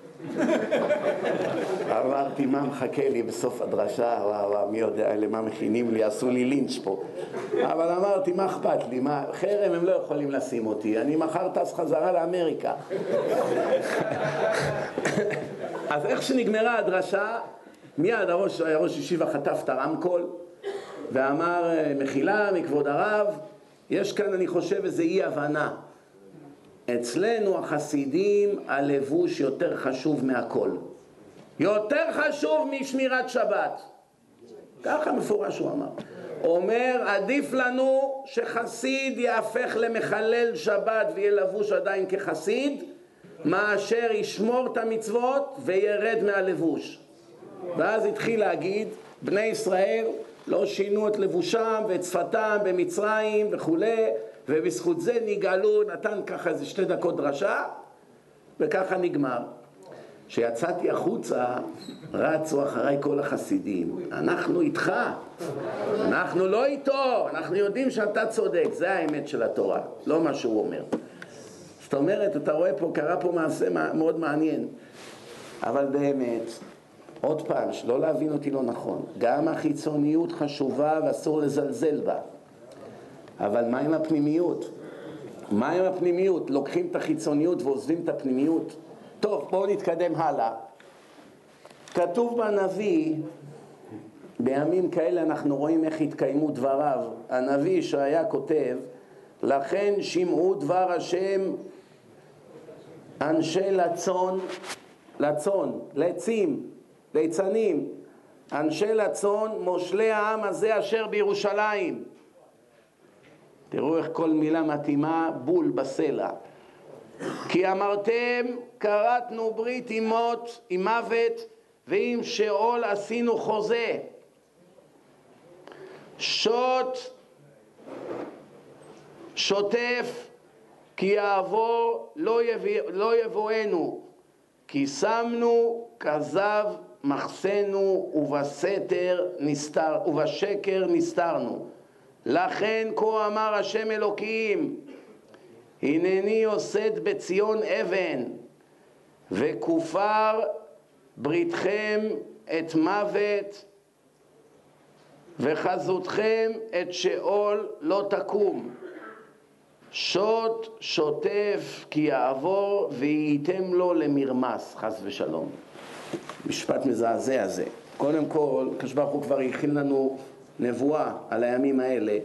אמרתי, מה מחכה לי בסוף הדרשה? וואו, וואו, מי יודע למה מכינים לי, עשו לי לינץ' פה. אבל אמרתי, מה אכפת לי? מה, חרם הם לא יכולים לשים אותי, אני מחר טס חזרה לאמריקה. אז איך שנגמרה הדרשה, מיד הראש, הראש ישיבה חטף את הרמקול, ואמר, מחילה מכבוד הרב, יש כאן אני חושב איזה אי הבנה. אצלנו החסידים הלבוש יותר חשוב מהכל. יותר חשוב משמירת שבת. ככה מפורש הוא אמר. אומר, עדיף לנו שחסיד יהפך למחלל שבת ויהיה לבוש עדיין כחסיד, מאשר ישמור את המצוות וירד מהלבוש. ואז התחיל להגיד, בני ישראל לא שינו את לבושם ואת שפתם במצרים וכו', ובזכות זה נגאלו, נתן ככה איזה שתי דקות דרשה, וככה נגמר. כשיצאתי החוצה, רצו אחריי כל החסידים. אנחנו איתך, אנחנו לא איתו, אנחנו יודעים שאתה צודק, זה האמת של התורה, לא מה שהוא אומר. זאת אומרת, אתה רואה פה, קרה פה מעשה מאוד מעניין. אבל באמת, עוד פעם, שלא להבין אותי לא נכון, גם החיצוניות חשובה ואסור לזלזל בה. אבל מה עם הפנימיות? מה עם הפנימיות? לוקחים את החיצוניות ועוזבים את הפנימיות? טוב, בואו נתקדם הלאה. כתוב בנביא, בימים כאלה אנחנו רואים איך התקיימו דבריו. הנביא שהיה כותב, לכן שמעו דבר השם אנשי לצון, לצון, לעצים, ליצנים, אנשי לצון, מושלי העם הזה אשר בירושלים. תראו איך כל מילה מתאימה, בול בסלע. כי אמרתם, קראתנו ברית עם מות, עם מוות, ועם שאול עשינו חוזה. שוט, שוטף, כי יעבור לא, יביא, לא יבואנו, כי שמנו כזב מחסנו ובסתר נסתר, ובשקר נסתרנו. לכן כה אמר השם אלוקים, הנני יוסד בציון אבן, וכופר בריתכם את מוות, וחזותכם את שאול לא תקום. שוט שוטף כי יעבור וייתם לו למרמס, חס ושלום. משפט מזעזע הזה. קודם כל, הקדוש ברוך הוא כבר הכין לנו נבואה על הימים האלה,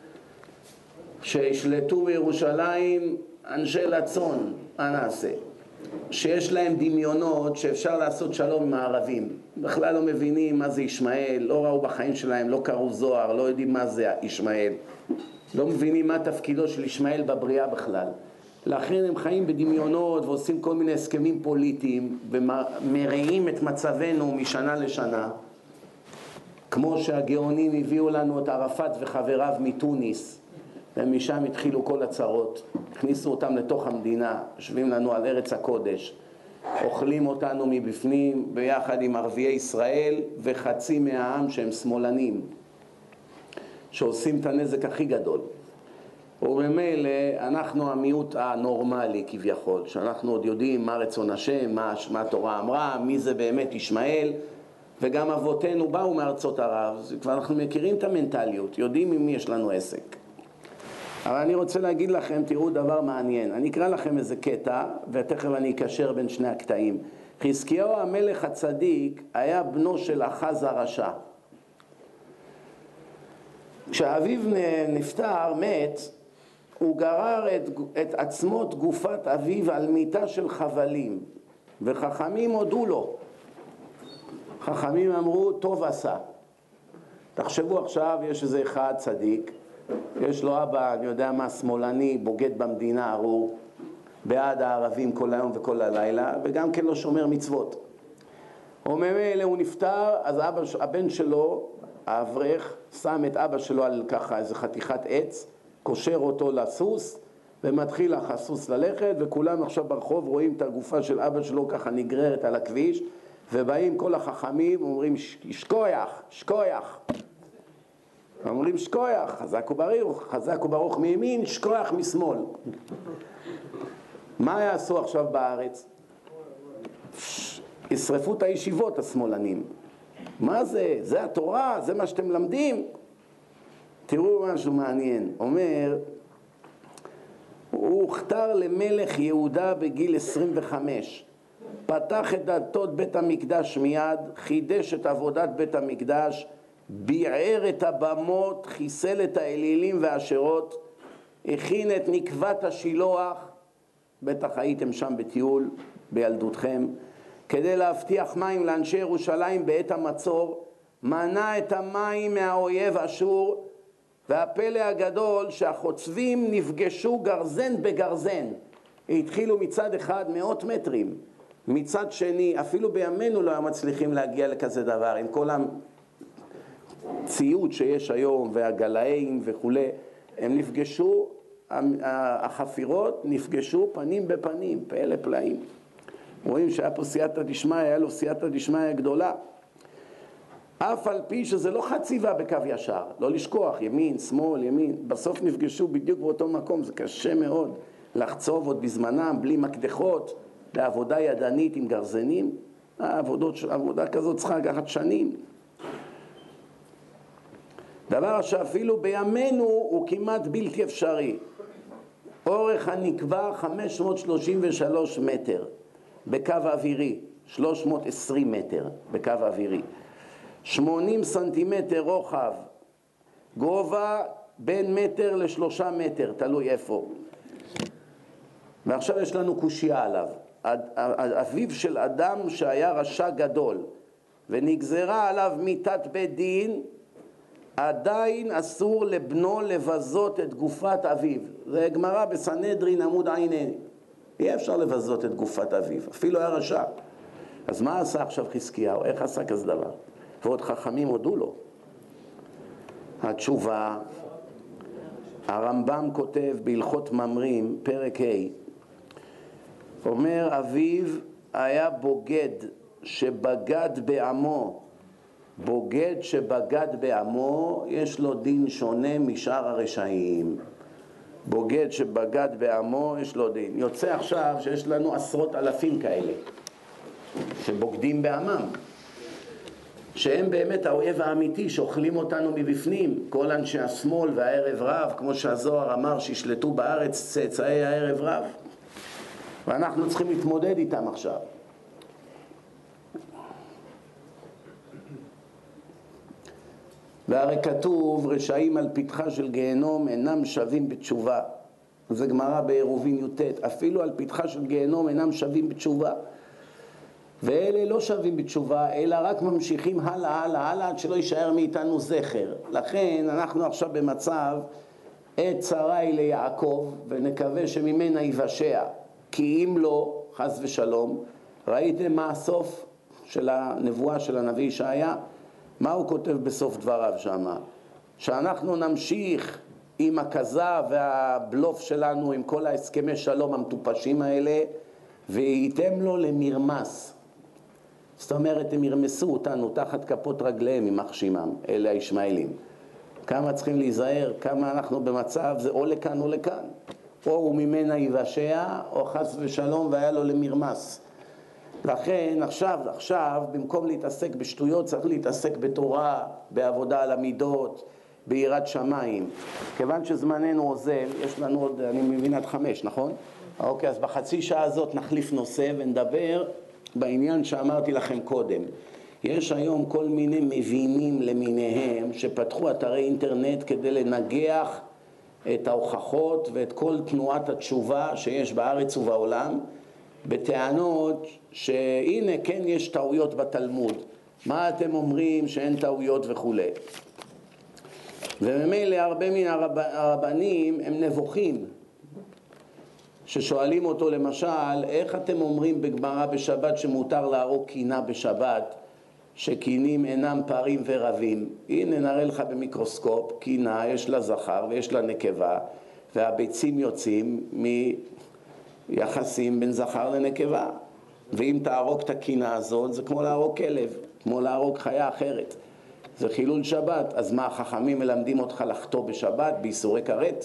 שישלטו בירושלים אנשי לצון, מה נעשה? שיש להם דמיונות שאפשר לעשות שלום עם הערבים. בכלל לא מבינים מה זה ישמעאל, לא ראו בחיים שלהם, לא קראו זוהר, לא יודעים מה זה ישמעאל. לא מבינים מה תפקידו של ישמעאל בבריאה בכלל. לכן הם חיים בדמיונות ועושים כל מיני הסכמים פוליטיים ומראים את מצבנו משנה לשנה. כמו שהגאונים הביאו לנו את ערפאת וחבריו מתוניס, ומשם התחילו כל הצרות. הכניסו אותם לתוך המדינה, יושבים לנו על ארץ הקודש, אוכלים אותנו מבפנים ביחד עם ערביי ישראל וחצי מהעם שהם שמאלנים, שעושים את הנזק הכי גדול. ובמילא אנחנו המיעוט הנורמלי כביכול, שאנחנו עוד יודעים מה רצון השם, מה, מה התורה אמרה, מי זה באמת ישמעאל, וגם אבותינו באו מארצות ערב, כבר אנחנו מכירים את המנטליות, יודעים עם מי יש לנו עסק. אבל אני רוצה להגיד לכם, תראו דבר מעניין, אני אקרא לכם איזה קטע, ותכף אני אקשר בין שני הקטעים. חזקיהו המלך הצדיק היה בנו של אחז הרשע. כשאביו נפטר, מת, הוא גרר את, את עצמות גופת אביו על מיטה של חבלים, וחכמים הודו לו. חכמים אמרו, טוב עשה. תחשבו עכשיו, יש איזה אחד צדיק, יש לו אבא, אני יודע מה, שמאלני, בוגד במדינה, ארור, בעד הערבים כל היום וכל הלילה, וגם כן לא שומר מצוות. וממילא הוא נפטר, אז אבא, הבן שלו, האברך, שם את אבא שלו על ככה איזה חתיכת עץ, קושר אותו לסוס, ומתחיל הסוס ללכת, וכולם עכשיו ברחוב רואים את הגופה של אבא שלו ככה נגררת על הכביש, ובאים כל החכמים ואומרים, שקויח, שקויח. אומרים שקויח, חזק וברוך, חזק וברוך מימין, שקויח משמאל. מה יעשו עכשיו בארץ? ישרפו את הישיבות השמאלנים. מה זה? זה התורה, זה מה שאתם למדים. תראו משהו מעניין. אומר, הוא הוכתר למלך יהודה בגיל עשרים וחמש. פתח את דלתות בית המקדש מיד, חידש את עבודת בית המקדש, ביער את הבמות, חיסל את האלילים והאשרות, הכין את נקבת השילוח, בטח הייתם שם בטיול בילדותכם, כדי להבטיח מים לאנשי ירושלים בעת המצור, מנע את המים מהאויב אשור, והפלא הגדול שהחוצבים נפגשו גרזן בגרזן. התחילו מצד אחד מאות מטרים, מצד שני אפילו בימינו לא היו מצליחים להגיע לכזה דבר, עם כל הציוד שיש היום והגלאים וכו', הם נפגשו, החפירות נפגשו פנים בפנים, פלא פלאים. רואים שהיה פה סייעתא דשמיא, היה לו סייעתא דשמיא גדולה. אף על פי שזה לא חציבה בקו ישר, לא לשכוח, ימין, שמאל, ימין, בסוף נפגשו בדיוק באותו מקום, זה קשה מאוד לחצוב עוד בזמנם, בלי מקדחות, לעבודה ידנית עם גרזנים. העבודות, עבודה כזאת צריכה לקחת שנים. דבר שאפילו בימינו הוא כמעט בלתי אפשרי. אורך הנקבה חמש מאות שלושים ושלושה מטר בקו אווירי, שלוש מאות ועשרים מטר בקו אווירי, שמונים סנטימטר רוחב, גובה בין מטר לשלושה מטר, תלוי איפה. ועכשיו יש לנו קושיה עליו. אביו של אדם שהיה רשע גדול ונגזרה עליו מיתת בית דין, עדיין אסור לבנו לבזות את גופת אביו. זה גמרא בסנהדרין עמוד עין. אי אפשר לבזות את גופת אביו, אפילו היה רשע. אז מה עשה עכשיו חזקיהו? איך עשה כזה דבר? ועוד חכמים הודו לו. התשובה, הרמב"ם כותב בהלכות ממרים, פרק ה', אומר, אביו היה בוגד שבגד בעמו. בוגד שבגד בעמו, יש לו דין שונה משאר הרשעים. בוגד שבגד בעמו, יש לו דין. יוצא עכשיו שיש לנו עשרות אלפים כאלה, שבוגדים בעמם. שהם באמת האויב האמיתי שאוכלים אותנו מבפנים, כל אנשי השמאל והערב רב, כמו שהזוהר אמר, שישלטו בארץ צאצאי הערב רב, ואנחנו צריכים להתמודד איתם עכשיו. והרי כתוב, רשעים על פתחה של גיהנום אינם שווים בתשובה. זה גמרא בעירובין י"ט, אפילו על פתחה של גיהנום אינם שווים בתשובה. ואלה לא שווים בתשובה, אלא רק ממשיכים הלאה, הלאה, הלאה, עד שלא יישאר מאיתנו זכר. לכן אנחנו עכשיו במצב, עת שרי ליעקב, ונקווה שממנה יבשע. כי אם לא, חס ושלום, ראיתם מה הסוף של הנבואה של הנביא ישעיה? מה הוא כותב בסוף דבריו שם? שאנחנו נמשיך עם הכזב והבלוף שלנו, עם כל ההסכמי שלום המטופשים האלה, וייתם לו למרמס. זאת אומרת, הם ירמסו אותנו תחת כפות רגליהם עם מחשימם, אלה הישמעאלים. כמה צריכים להיזהר, כמה אנחנו במצב, זה או לכאן או לכאן. או הוא ממנה יבשע, או חס ושלום, והיה לו למרמס. לכן עכשיו, עכשיו, במקום להתעסק בשטויות, צריך להתעסק בתורה, בעבודה על המידות, ביראת שמיים. כיוון שזמננו עוזב, יש לנו עוד, אני מבין עד חמש, נכון? אוקיי, אז בחצי שעה הזאת נחליף נושא ונדבר בעניין שאמרתי לכם קודם. יש היום כל מיני מבינים למיניהם שפתחו אתרי אינטרנט כדי לנגח את ההוכחות ואת כל תנועת התשובה שיש בארץ ובעולם, בטענות שהנה כן יש טעויות בתלמוד. מה אתם אומרים שאין טעויות וכו'. וממילא הרבה מן הרב, הרבנים הם נבוכים, ששואלים אותו למשל, איך אתם אומרים בגמרא בשבת שמותר להרוג קינה בשבת, שקינים אינם פרים ורבים? הנה נראה לך במיקרוסקופ, קינה יש לה זכר ויש לה נקבה, והביצים יוצאים מיחסים בין זכר לנקבה. ואם תהרוג את הקינה הזאת, זה כמו להרוג כלב, כמו להרוג חיה אחרת. זה חילול שבת. אז מה, החכמים מלמדים אותך לחטוא בשבת באיסורי כרת?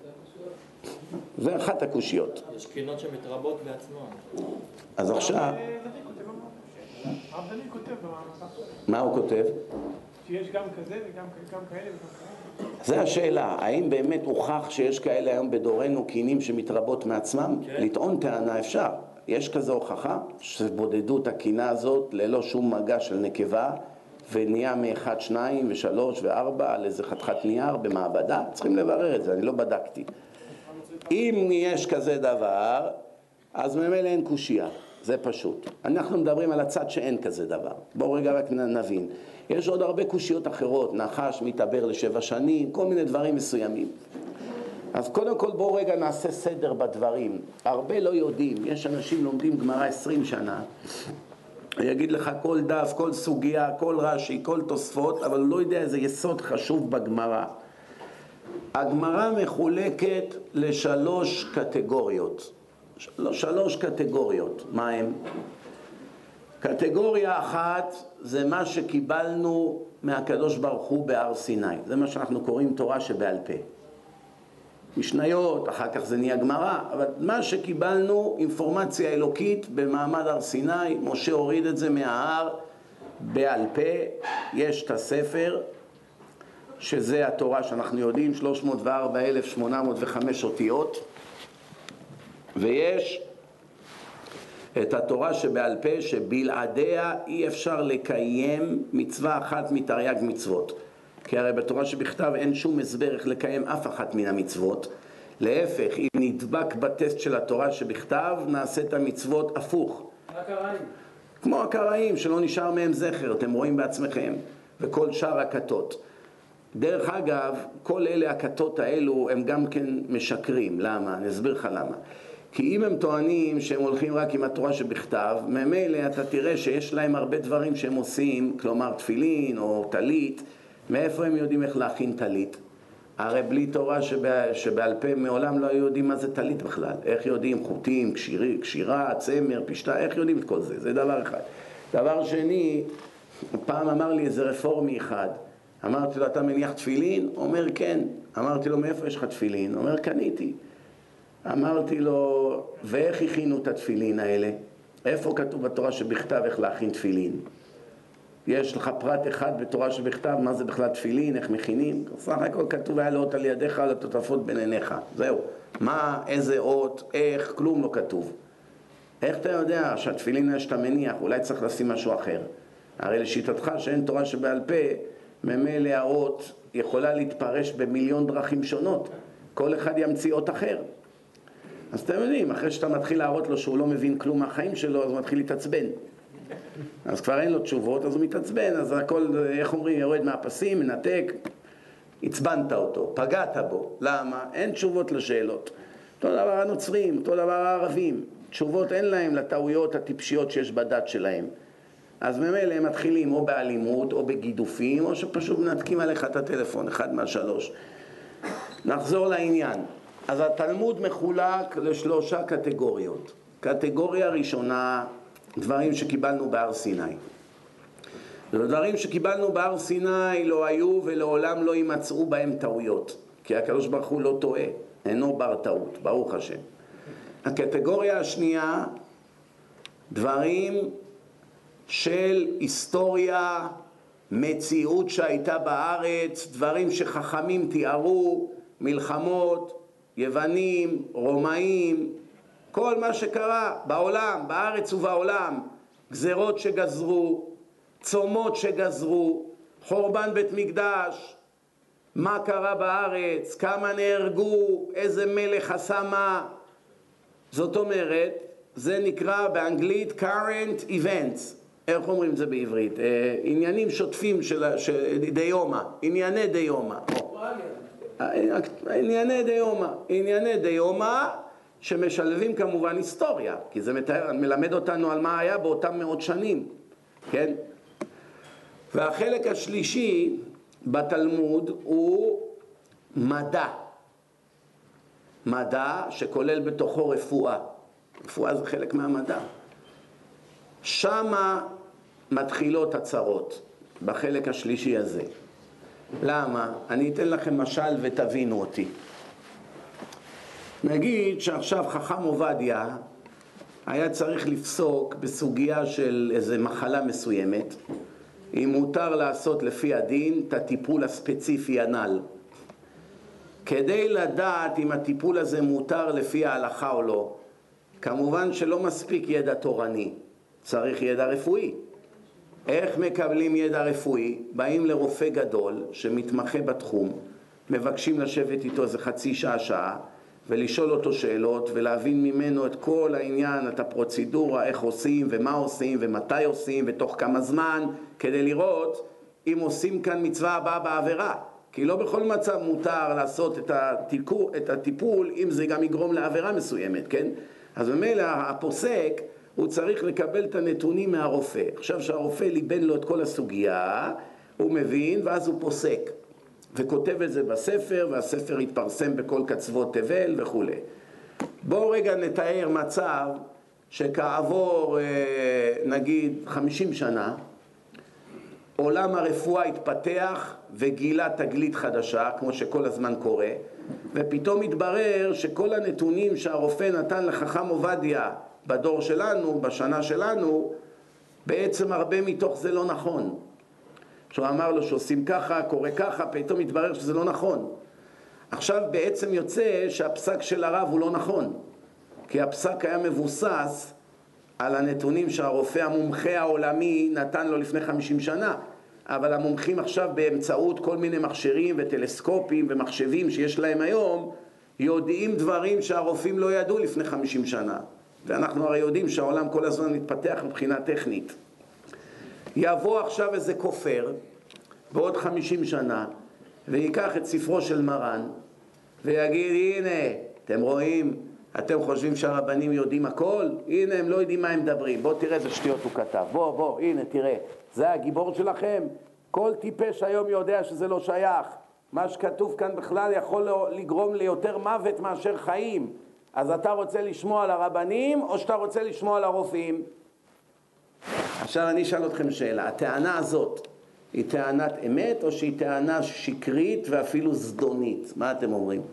זה אחת הקושיות. יש קינות שמתרבות בעצמן. אז עכשיו... הרב דני כותב במאמר. מה הוא כותב? שיש גם כזה וגם כאלה וגם כאלה. זה השאלה, האם באמת הוכח שיש כאלה היום בדורנו קינים שמתרבות מעצמם? כן. לטעון טענה אפשר. יש כזו הוכחה שבודדו את הקינה הזאת ללא שום מגע של נקבה, ונהיה מאחד, שניים ושלוש וארבע על איזה חתיכת נייר במעבדה. צריכים לברר את זה, אני לא בדקתי. אם יש כזה דבר, אז ממילא אין קושיה. זה פשוט. אנחנו מדברים על הצד שאין כזה דבר. בואו רגע רק נבין. יש עוד הרבה קושיות אחרות, נחש מתעבר לשבע שנים, כל מיני דברים מסוימים. אז קודם כל בואו רגע נעשה סדר בדברים. הרבה לא יודעים, יש אנשים לומדים גמרא עשרים שנה, יגיד לך כל דף, כל סוגיה, כל רש"י, כל תוספות, אבל לא יודע איזה יסוד חשוב בגמרא. הגמרא מחולקת לשלוש קטגוריות. של... שלוש קטגוריות. מה הם? קטגוריה אחת זה מה שקיבלנו מהקדוש ברוך הוא בהר סיני. זה מה שאנחנו קוראים תורה שבעל פה. משניות, אחר כך זה נהיה גמרא, אבל מה שקיבלנו, אינפורמציה אלוקית במעמד הר סיני, משה הוריד את זה מההר בעל פה, יש את הספר, שזה התורה שאנחנו יודעים, שלוש מאות וארבע אלף שמונה מאות וחמש אותיות, ויש את התורה שבעל פה, שבלעדיה אי אפשר לקיים מצווה אחת מתרי"ג מצוות. כי הרי בתורה שבכתב אין שום הסבר איך לקיים אף אחת מן המצוות. להפך, אם נדבק בטסט של התורה שבכתב, נעשה את המצוות הפוך. הקראים. כמו הקראים, שלא נשאר מהם זכר, אתם רואים בעצמכם, וכל שאר הכתות. דרך אגב, כל אלה הכתות האלו הם גם כן משקרים. למה? אני אסביר לך למה. כי אם הם טוענים שהם הולכים רק עם התורה שבכתב, ממילא אתה תראה שיש להם הרבה דברים שהם עושים, כלומר תפילין או טלית. מאיפה הם יודעים איך להכין טלית? הרי בלי תורה שבע, שבעל פה מעולם לא יודעים מה זה טלית בכלל. איך יודעים חוטים, קשירי, קשירה, צמר, פשטה, איך יודעים את כל זה? זה דבר אחד. דבר שני, פעם אמר לי איזה רפורמי אחד, אמרתי לו, אתה מניח תפילין? אומר כן. אמרתי לו, מאיפה יש לך תפילין? אומר, קניתי. אמרתי לו, ואיך הכינו את התפילין האלה? איפה כתוב בתורה שבכתב איך להכין תפילין? יש לך פרט אחד בתורה שבכתב, מה זה בכלל תפילין, איך מכינים? סך הכל כתוב היה לאות על ידיך על התותפות בין עיניך. זהו. מה, איזה אות, איך, כלום לא כתוב. איך אתה יודע שהתפילין יש שאתה מניח, אולי צריך לשים משהו אחר? הרי לשיטתך שאין תורה שבעל פה, ממילא האות יכולה להתפרש במיליון דרכים שונות. כל אחד ימציא אות אחר. אז אתם יודעים, אחרי שאתה מתחיל להראות לו שהוא לא מבין כלום מהחיים שלו, אז הוא מתחיל להתעצבן. אז כבר אין לו תשובות, אז הוא מתעצבן, אז הכל, איך אומרים, יורד מהפסים, מנתק, הצבנת אותו, פגעת בו. למה? אין תשובות לשאלות. אותו דבר הנוצרים, אותו דבר הערבים. תשובות אין להם לטעויות הטיפשיות שיש בדת שלהם. אז ממילא הם מתחילים או באלימות או בגידופים, או שפשוט מנתקים עליך את הטלפון, אחד מהשלוש. נחזור לעניין. אז התלמוד מחולק לשלושה קטגוריות. קטגוריה ראשונה, דברים שקיבלנו בהר סיני. דברים שקיבלנו בהר סיני לא היו ולעולם לא יימצאו בהם טעויות, כי הקדוש ברוך הוא לא טועה, אינו בר טעות, ברוך השם. הקטגוריה השנייה, דברים של היסטוריה, מציאות שהייתה בארץ, דברים שחכמים תיארו, מלחמות, יוונים, רומאים, כל מה שקרה בעולם, בארץ ובעולם, גזרות שגזרו, צומות שגזרו, חורבן בית מקדש, מה קרה בארץ, כמה נהרגו, איזה מלך עשה מה. זאת אומרת, זה נקרא באנגלית current events. איך אומרים את זה בעברית? אה, עניינים שוטפים של, של דיומה, ענייני דיומה. ענייני דיומה, ענייני דיומה שמשלבים כמובן היסטוריה, כי זה מתאר, מלמד אותנו על מה היה באותם מאות שנים, כן? והחלק השלישי בתלמוד הוא מדע. מדע שכולל בתוכו רפואה. רפואה זה חלק מהמדע. שמה מתחילות הצרות, בחלק השלישי הזה. למה? אני אתן לכם משל ותבינו אותי. נגיד שעכשיו חכם עובדיה היה צריך לפסוק בסוגיה של איזה מחלה מסוימת, אם מותר לעשות לפי הדין את הטיפול הספציפי הנ"ל. כדי לדעת אם הטיפול הזה מותר לפי ההלכה או לא, כמובן שלא מספיק ידע תורני, צריך ידע רפואי. איך מקבלים ידע רפואי? באים לרופא גדול שמתמחה בתחום, מבקשים לשבת איתו איזה חצי שעה שעה, ולשאול אותו שאלות ולהבין ממנו את כל העניין, את הפרוצדורה, איך עושים ומה עושים ומתי עושים ותוך כמה זמן, כדי לראות אם עושים כאן מצווה הבאה בעבירה. כי לא בכל מצב מותר לעשות את הטיפול, את הטיפול אם זה גם יגרום לעבירה מסוימת, כן? אז במילא הפוסק הוא צריך לקבל את הנתונים מהרופא. עכשיו שהרופא ליבן לו את כל הסוגיה, הוא מבין ואז הוא פוסק. וכותב את זה בספר, והספר יתפרסם בכל קצוות תבל וכו'. בואו רגע נתאר מצב שכעבור נגיד חמישים שנה, עולם הרפואה התפתח וגילה תגלית חדשה, כמו שכל הזמן קורה, ופתאום התברר שכל הנתונים שהרופא נתן לחכם עובדיה בדור שלנו, בשנה שלנו, בעצם הרבה מתוך זה לא נכון. שהוא אמר לו שעושים ככה, קורה ככה, פתאום התברר שזה לא נכון. עכשיו בעצם יוצא שהפסק של הרב הוא לא נכון, כי הפסק היה מבוסס על הנתונים שהרופא המומחה העולמי נתן לו לפני חמישים שנה, אבל המומחים עכשיו באמצעות כל מיני מכשירים וטלסקופים ומחשבים שיש להם היום, יודעים דברים שהרופאים לא ידעו לפני חמישים שנה. ואנחנו הרי יודעים שהעולם כל הזמן מתפתח מבחינה טכנית. יבוא עכשיו איזה כופר בעוד חמישים שנה ויקח את ספרו של מרן ויגיד, הנה, אתם רואים, אתם חושבים שהרבנים יודעים הכל? הנה, הם לא יודעים מה הם מדברים. בוא תראה איזה שטויות הוא כתב. בוא, בוא, הנה, תראה. זה הגיבור שלכם. כל טיפש היום יודע שזה לא שייך. מה שכתוב כאן בכלל יכול לגרום ליותר מוות מאשר חיים. אז אתה רוצה לשמוע על הרבנים או שאתה רוצה לשמוע על הרופאים? עכשיו אני אשאל אתכם שאלה. הטענה הזאת היא טענת אמת או שהיא טענה שקרית ואפילו זדונית? מה אתם אומרים?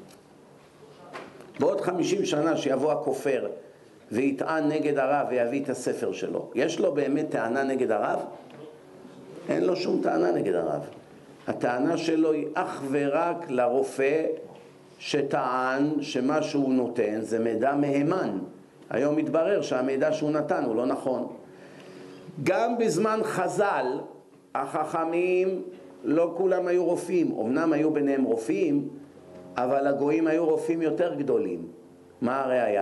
בעוד חמישים שנה שיבוא הכופר ויטען נגד הרב ויביא את הספר שלו, יש לו באמת טענה נגד הרב? אין לו שום טענה נגד הרב. הטענה שלו היא אך ורק לרופא שטען שמה שהוא נותן זה מידע מהימן. היום מתברר שהמידע שהוא נתן הוא לא נכון. גם בזמן חז"ל החכמים לא כולם היו רופאים, אמנם היו ביניהם רופאים, אבל הגויים היו רופאים יותר גדולים. מה הראיה?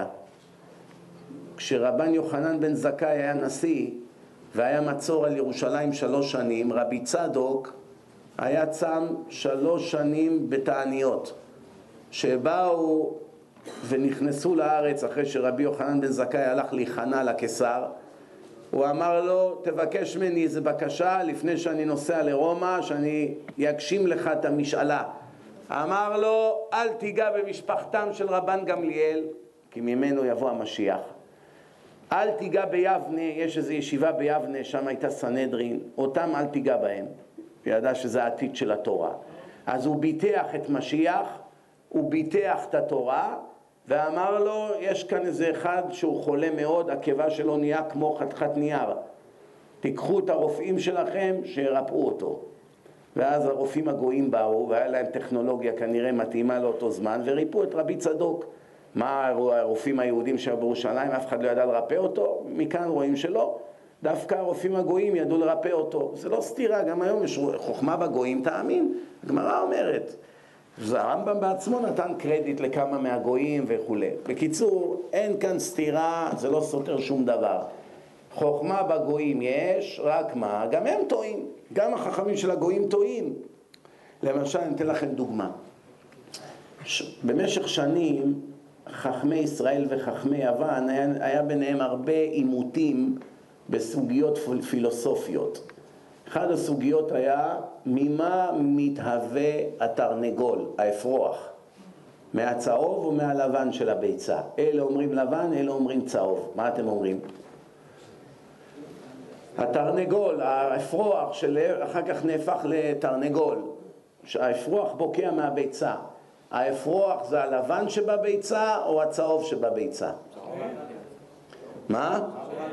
כשרבן יוחנן בן זכאי היה נשיא והיה מצור על ירושלים שלוש שנים, רבי צדוק היה צם שלוש שנים בתעניות שבאו ונכנסו לארץ אחרי שרבי יוחנן בן זכאי הלך להיכנע לקיסר. הוא אמר לו, תבקש ממני איזו בקשה לפני שאני נוסע לרומא, שאני יגשים לך את המשאלה. אמר לו, אל תיגע במשפחתם של רבן גמליאל, כי ממנו יבוא המשיח. אל תיגע ביבנה, יש איזו ישיבה ביבנה, שם הייתה סנהדרין, אותם אל תיגע בהם. הוא ידע שזה העתיד של התורה. אז הוא ביטח את משיח, הוא ביטח את התורה, ואמר לו, יש כאן איזה אחד שהוא חולה מאוד, הקיבה שלו נהיה כמו חתיכת נייר. תיקחו את הרופאים שלכם שירפאו אותו. ואז הרופאים הגויים באו, והיה להם טכנולוגיה כנראה מתאימה לאותו זמן, וריפאו את רבי צדוק. מה הרופאים היהודים שהיו בירושלים, אף אחד לא ידע לרפא אותו? מכאן רואים שלא. דווקא הרופאים הגויים ידעו לרפא אותו. זה לא סתירה, גם היום יש חוכמה בגויים, תאמין. הגמרא אומרת. הרמב"ם בעצמו נתן קרדיט לכמה מהגויים וכו'. בקיצור, אין כאן סתירה, זה לא סותר שום דבר. חוכמה בגויים יש, רק מה? גם הם טועים. גם החכמים של הגויים טועים. למשל, אני אתן לכם דוגמה. במשך שנים, חכמי ישראל וחכמי יוון, היה, היה ביניהם הרבה עימותים בסוגיות פילוסופיות. אחד הסוגיות היה, ממה מתהווה התרנגול, האפרוח? מהצהוב או מהלבן של הביצה? אלה אומרים לבן, אלה אומרים צהוב. מה אתם אומרים? התרנגול, האפרוח שאחר כך נהפך לתרנגול, שהאפרוח בוקע מהביצה. האפרוח זה הלבן שבביצה או הצהוב שבביצה? מה?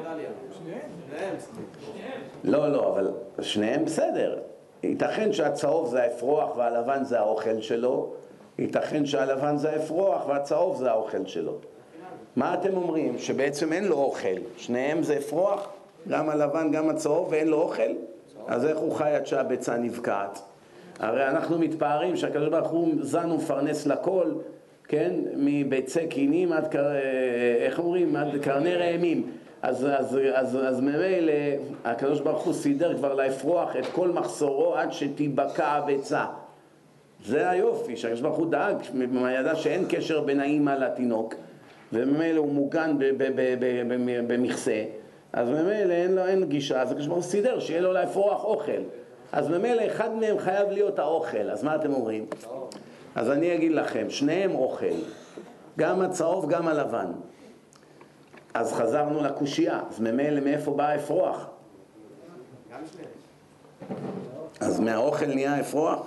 לא, לא, אבל שניהם בסדר. ייתכן שהצהוב זה האפרוח והלבן זה האוכל שלו, ייתכן שהלבן זה האפרוח והצהוב זה האוכל שלו. מה אתם אומרים? שבעצם אין לו אוכל, שניהם זה אפרוח, גם הלבן גם הצהוב, ואין לו אוכל? אז איך הוא חי עד שהביצה נבקעת? הרי אנחנו מתפארים שהקדוש ברוך הוא זן ומפרנס לכל, כן? מביצי קינים עד, איך אומרים? עד קרני רעמים. אז, אז, אז, אז ממילא הקדוש ברוך הוא סידר כבר לאפרוח את כל מחסורו עד שתיבקע הביצה. זה היופי, שהקדוש ברוך הוא דאג, ידע שאין קשר בין האמא לתינוק, וממילא הוא מוגן במכסה, אז ממילא אין לו אין גישה, אז הקדוש ברוך הוא סידר שיהיה לו לאפרוח אוכל. אז ממילא אחד מהם חייב להיות האוכל, אז מה אתם אומרים? אז אני אגיד לכם, שניהם אוכל, גם הצהוב גם הלבן. אז חזרנו לקושייה, אז ממילא מאיפה בא האפרוח? גם שניהם. אז מהאוכל נהיה האפרוח?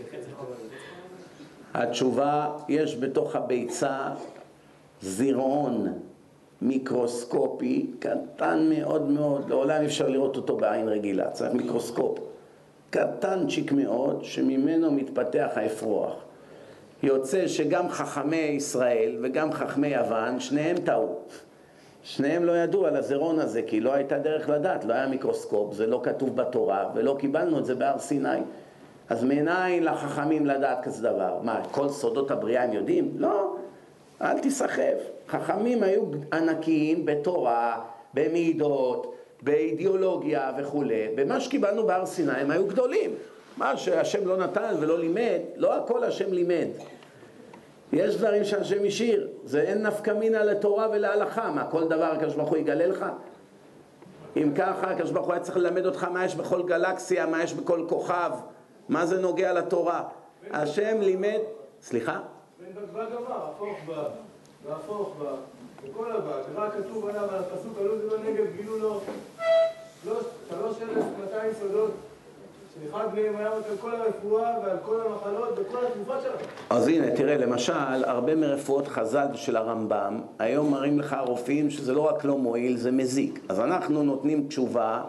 התשובה, יש בתוך הביצה זירעון מיקרוסקופי, קטן מאוד מאוד, לעולם אפשר לראות אותו בעין רגילה, צריך מיקרוסקופ. קטנצ'יק מאוד, שממנו מתפתח האפרוח. יוצא שגם חכמי ישראל וגם חכמי יוון, שניהם טעו. שניהם לא ידעו על הזרעון הזה, כי לא הייתה דרך לדעת, לא היה מיקרוסקופ, זה לא כתוב בתורה, ולא קיבלנו את זה בהר סיני. אז מניין לחכמים לדעת כזה דבר? מה, כל סודות הבריאה הם יודעים? לא, אל תסחף. חכמים היו ענקיים בתורה, במידות, באידיאולוגיה וכו'. במה שקיבלנו בהר סיני הם היו גדולים. מה שהשם לא נתן ולא לימד, לא הכל השם לימד. יש דברים שהשם השאיר, זה אין נפקא מינה לתורה ולהלכה. מה, כל דבר הקדוש ברוך הוא יגלה לך? אם ככה, הקדוש ברוך הוא היה צריך ללמד אותך מה יש בכל גלקסיה, מה יש בכל כוכב, מה זה נוגע לתורה. השם לימד, סליחה? בגמרא, הפוך בה, והפוך בה, וכל הבא, רק כתוב עליו על הפסוק, עלו זה בנגב, גילו לו שלוש אלף מאתיים סודות, שאחד מהם היה על כל הרפואה ועל כל המחלות וכל התרופות שלו. אז הנה, תראה, למשל, הרבה מרפואות חז"ל של הרמב"ם, היום מראים לך הרופאים שזה לא רק לא מועיל, זה מזיק. אז אנחנו נותנים תשובה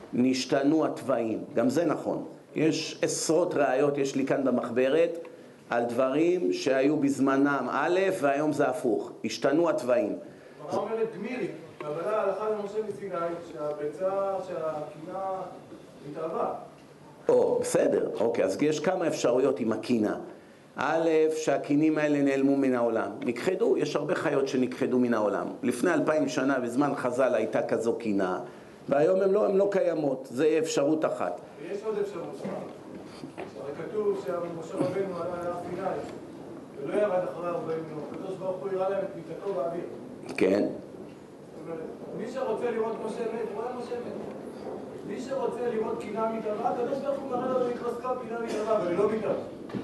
נשתנו התוואים. גם זה נכון. יש עשרות ראיות, יש לי כאן במחברת, על דברים שהיו בזמנם א' והיום זה הפוך. השתנו התוואים. מה אומרת גמירי? קבלה הלכה למשה מסיני שהביצה, שהקינה מתאהבה. או, בסדר. אוקיי, אז יש כמה אפשרויות עם הקינה. א', שהקינים האלה נעלמו מן העולם. נכחדו, יש הרבה חיות שנכחדו מן העולם. לפני אלפיים שנה, בזמן חז"ל, הייתה כזו קינה, והיום הן לא, הן לא קיימות. זה אפשרות אחת. ויש עוד אפשרות שם. הרי כתוב שמשה רבנו עלה להר סיני, ולא ירד אחרי ארבעים יום. הקדוש ברוך הוא הראה להם את מיטתו באוויר. כן. מי שרוצה לראות משה מת, רואה משה מת. מי שרוצה לראות קינה מתאהבה, הקדוש ברוך הוא מראה לו במיקרוסקופ קינה מתאהבה, אבל היא לא מתאהבה.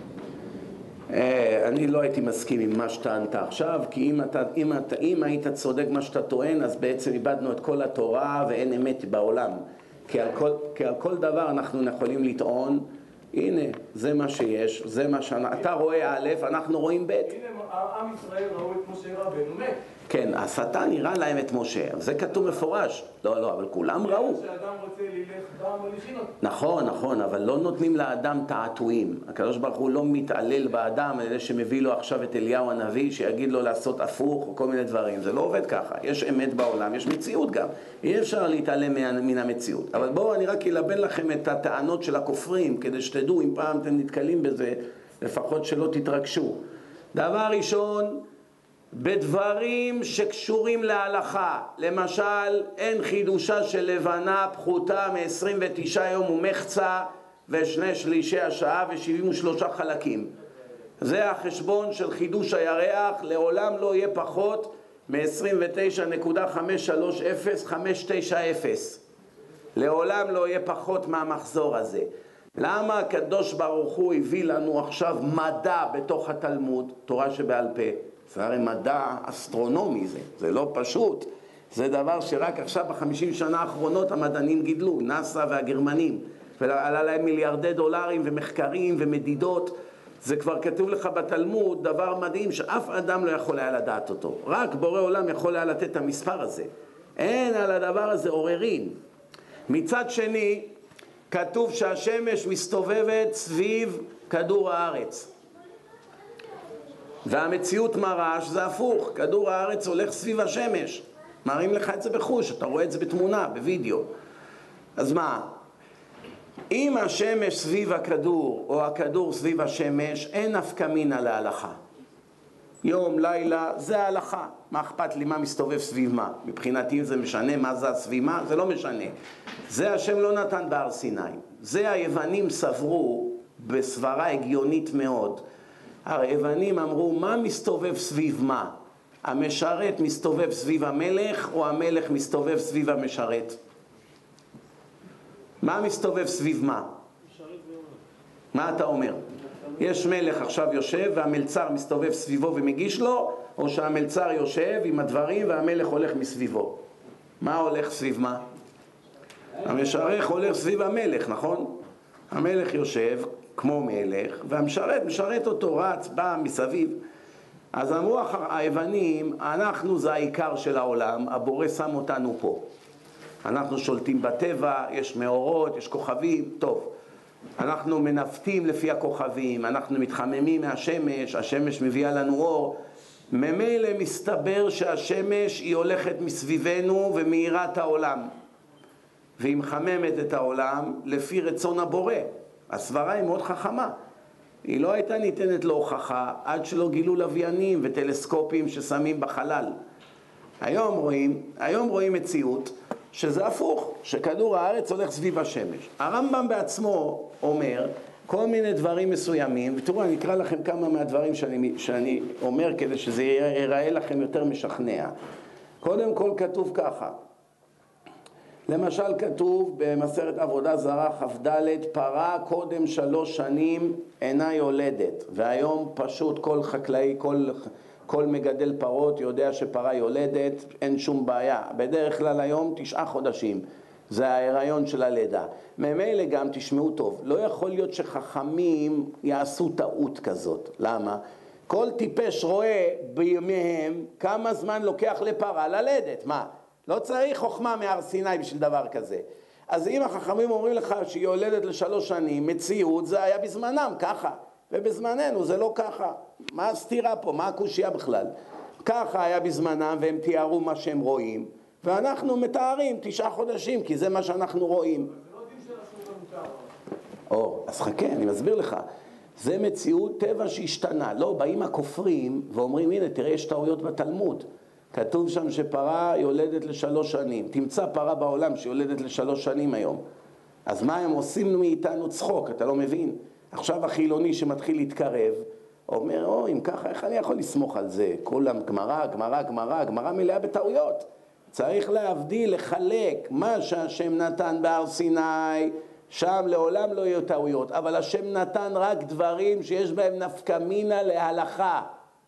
אני לא הייתי מסכים עם מה שטענת עכשיו, כי אם, אתה, אם, אתה, אם היית צודק מה שאתה טוען, אז בעצם איבדנו את כל התורה ואין אמת בעולם. כי על כל, כי על כל דבר אנחנו יכולים לטעון, הנה, זה מה שיש, זה מה שאתה רואה א', אנחנו רואים ב'. הנה, עם ישראל ראו את משה רבנו מת. כן, השטן נראה להם את משה, זה כתוב מפורש. לא, לא, אבל כולם ראו. כשאדם רוצה ללך דם מוליכים אותו. נכון, נכון, אבל לא נותנים לאדם תעתועים. הקדוש ברוך הוא לא מתעלל באדם, אלה שמביא לו עכשיו את אליהו הנביא, שיגיד לו לעשות הפוך או כל מיני דברים. זה לא עובד ככה. יש אמת בעולם, יש מציאות גם. אי אפשר להתעלם מן המציאות. אבל בואו אני רק אלבן לכם את הטענות של הכופרים, כדי שתדעו אם פעם אתם נתקלים בזה, לפחות שלא תתרגשו. דבר ראשון, בדברים שקשורים להלכה, למשל אין חידושה של לבנה פחותה מ-עשרים ותשעה יום ומחצה ושני שלישי השעה ו-שבעים ושלושה חלקים. זה החשבון של חידוש הירח, לעולם לא יהיה פחות מ-עשרים ותשע נקודה חמש שלוש אפס חמש תשע אפס. לעולם לא יהיה פחות מהמחזור הזה. למה הקדוש ברוך הוא הביא לנו עכשיו מדע בתוך התלמוד, תורה שבעל פה? זה הרי מדע אסטרונומי, זה, זה לא פשוט. זה דבר שרק עכשיו בחמישים שנה האחרונות המדענים גידלו, נאסא והגרמנים, ועלה להם מיליארדי דולרים ומחקרים ומדידות. זה כבר כתוב לך בתלמוד, דבר מדהים שאף אדם לא יכול היה לדעת אותו. רק בורא עולם יכול היה לתת את המספר הזה. אין על הדבר הזה עוררין. מצד שני, כתוב שהשמש מסתובבת סביב כדור הארץ. והמציאות מראה שזה הפוך, כדור הארץ הולך סביב השמש. מראים לך את זה בחוש, אתה רואה את זה בתמונה, בווידאו. אז מה? אם השמש סביב הכדור או הכדור סביב השמש, אין נפקא מינה להלכה. יום, לילה, זה ההלכה. מה אכפת לי מה מסתובב סביב מה? מבחינתי זה משנה מה זה סביב מה? זה לא משנה. זה השם לא נתן בהר סיני. זה היוונים סברו בסברה הגיונית מאוד. היוונים אמרו, מה מסתובב סביב מה? המשרת מסתובב סביב המלך או המלך מסתובב סביב המשרת? מה מסתובב סביב מה? מה אתה אומר? יש מלך עכשיו יושב והמלצר מסתובב סביבו ומגיש לו, או שהמלצר יושב עם הדברים והמלך הולך מסביבו? מה הולך סביב מה? המשרת הולך סביב המלך, נכון? המלך יושב כמו מלך, והמשרת משרת אותו, רץ, בא מסביב. אז אמרו היוונים, אנחנו זה העיקר של העולם, הבורא שם אותנו פה. אנחנו שולטים בטבע, יש מאורות, יש כוכבים, טוב. אנחנו מנווטים לפי הכוכבים, אנחנו מתחממים מהשמש, השמש מביאה לנו אור. ממילא מסתבר שהשמש היא הולכת מסביבנו ומאירה את העולם. והיא מחממת את העולם לפי רצון הבורא. הסברה היא מאוד חכמה. היא לא הייתה ניתנת להוכחה עד שלא גילו לוויינים וטלסקופים ששמים בחלל. היום רואים, היום רואים מציאות שזה הפוך, שכדור הארץ הולך סביב השמש. הרמב"ם בעצמו אומר כל מיני דברים מסוימים, ותראו, אני אקרא לכם כמה מהדברים שאני, שאני אומר כדי שזה ייראה לכם יותר משכנע. קודם כל כתוב ככה, למשל כתוב במסכת עבודה זרה כ"ד, פרה קודם שלוש שנים אינה יולדת, והיום פשוט כל חקלאי, כל, כל מגדל פרות יודע שפרה יולדת, אין שום בעיה. בדרך כלל היום תשעה חודשים, זה ההיריון של הלידה. ממילא גם תשמעו טוב, לא יכול להיות שחכמים יעשו טעות כזאת. למה? כל טיפש רואה בימיהם כמה זמן לוקח לפרה ללדת. מה? לא צריך חוכמה מהר סיני בשביל דבר כזה. אז אם החכמים אומרים לך שהיא יולדת לשלוש שנים, מציאות זה היה בזמנם ככה, ובזמננו זה לא ככה. מה הסתירה פה? מה הקושיה בכלל? ככה היה בזמנם והם תיארו מה שהם רואים, ואנחנו מתארים תשעה חודשים, כי זה מה שאנחנו רואים. זה לא דין של השוק המותר. או, אז חכה, אני מסביר לך. זה מציאות טבע שהשתנה. לא, באים הכופרים ואומרים, הנה, תראה, יש טעויות בתלמוד. כתוב שם שפרה יולדת לשלוש שנים. תמצא פרה בעולם שיולדת לשלוש שנים היום. אז מה הם עושים מאיתנו צחוק? אתה לא מבין? עכשיו החילוני שמתחיל להתקרב, אומר, או, אם ככה, איך אני יכול לסמוך על זה? כולם גמרא, גמרא, גמרא, גמרא מלאה בטעויות. צריך להבדיל, לחלק מה שהשם נתן בהר סיני, שם לעולם לא יהיו טעויות, אבל השם נתן רק דברים שיש בהם נפקא מינה להלכה.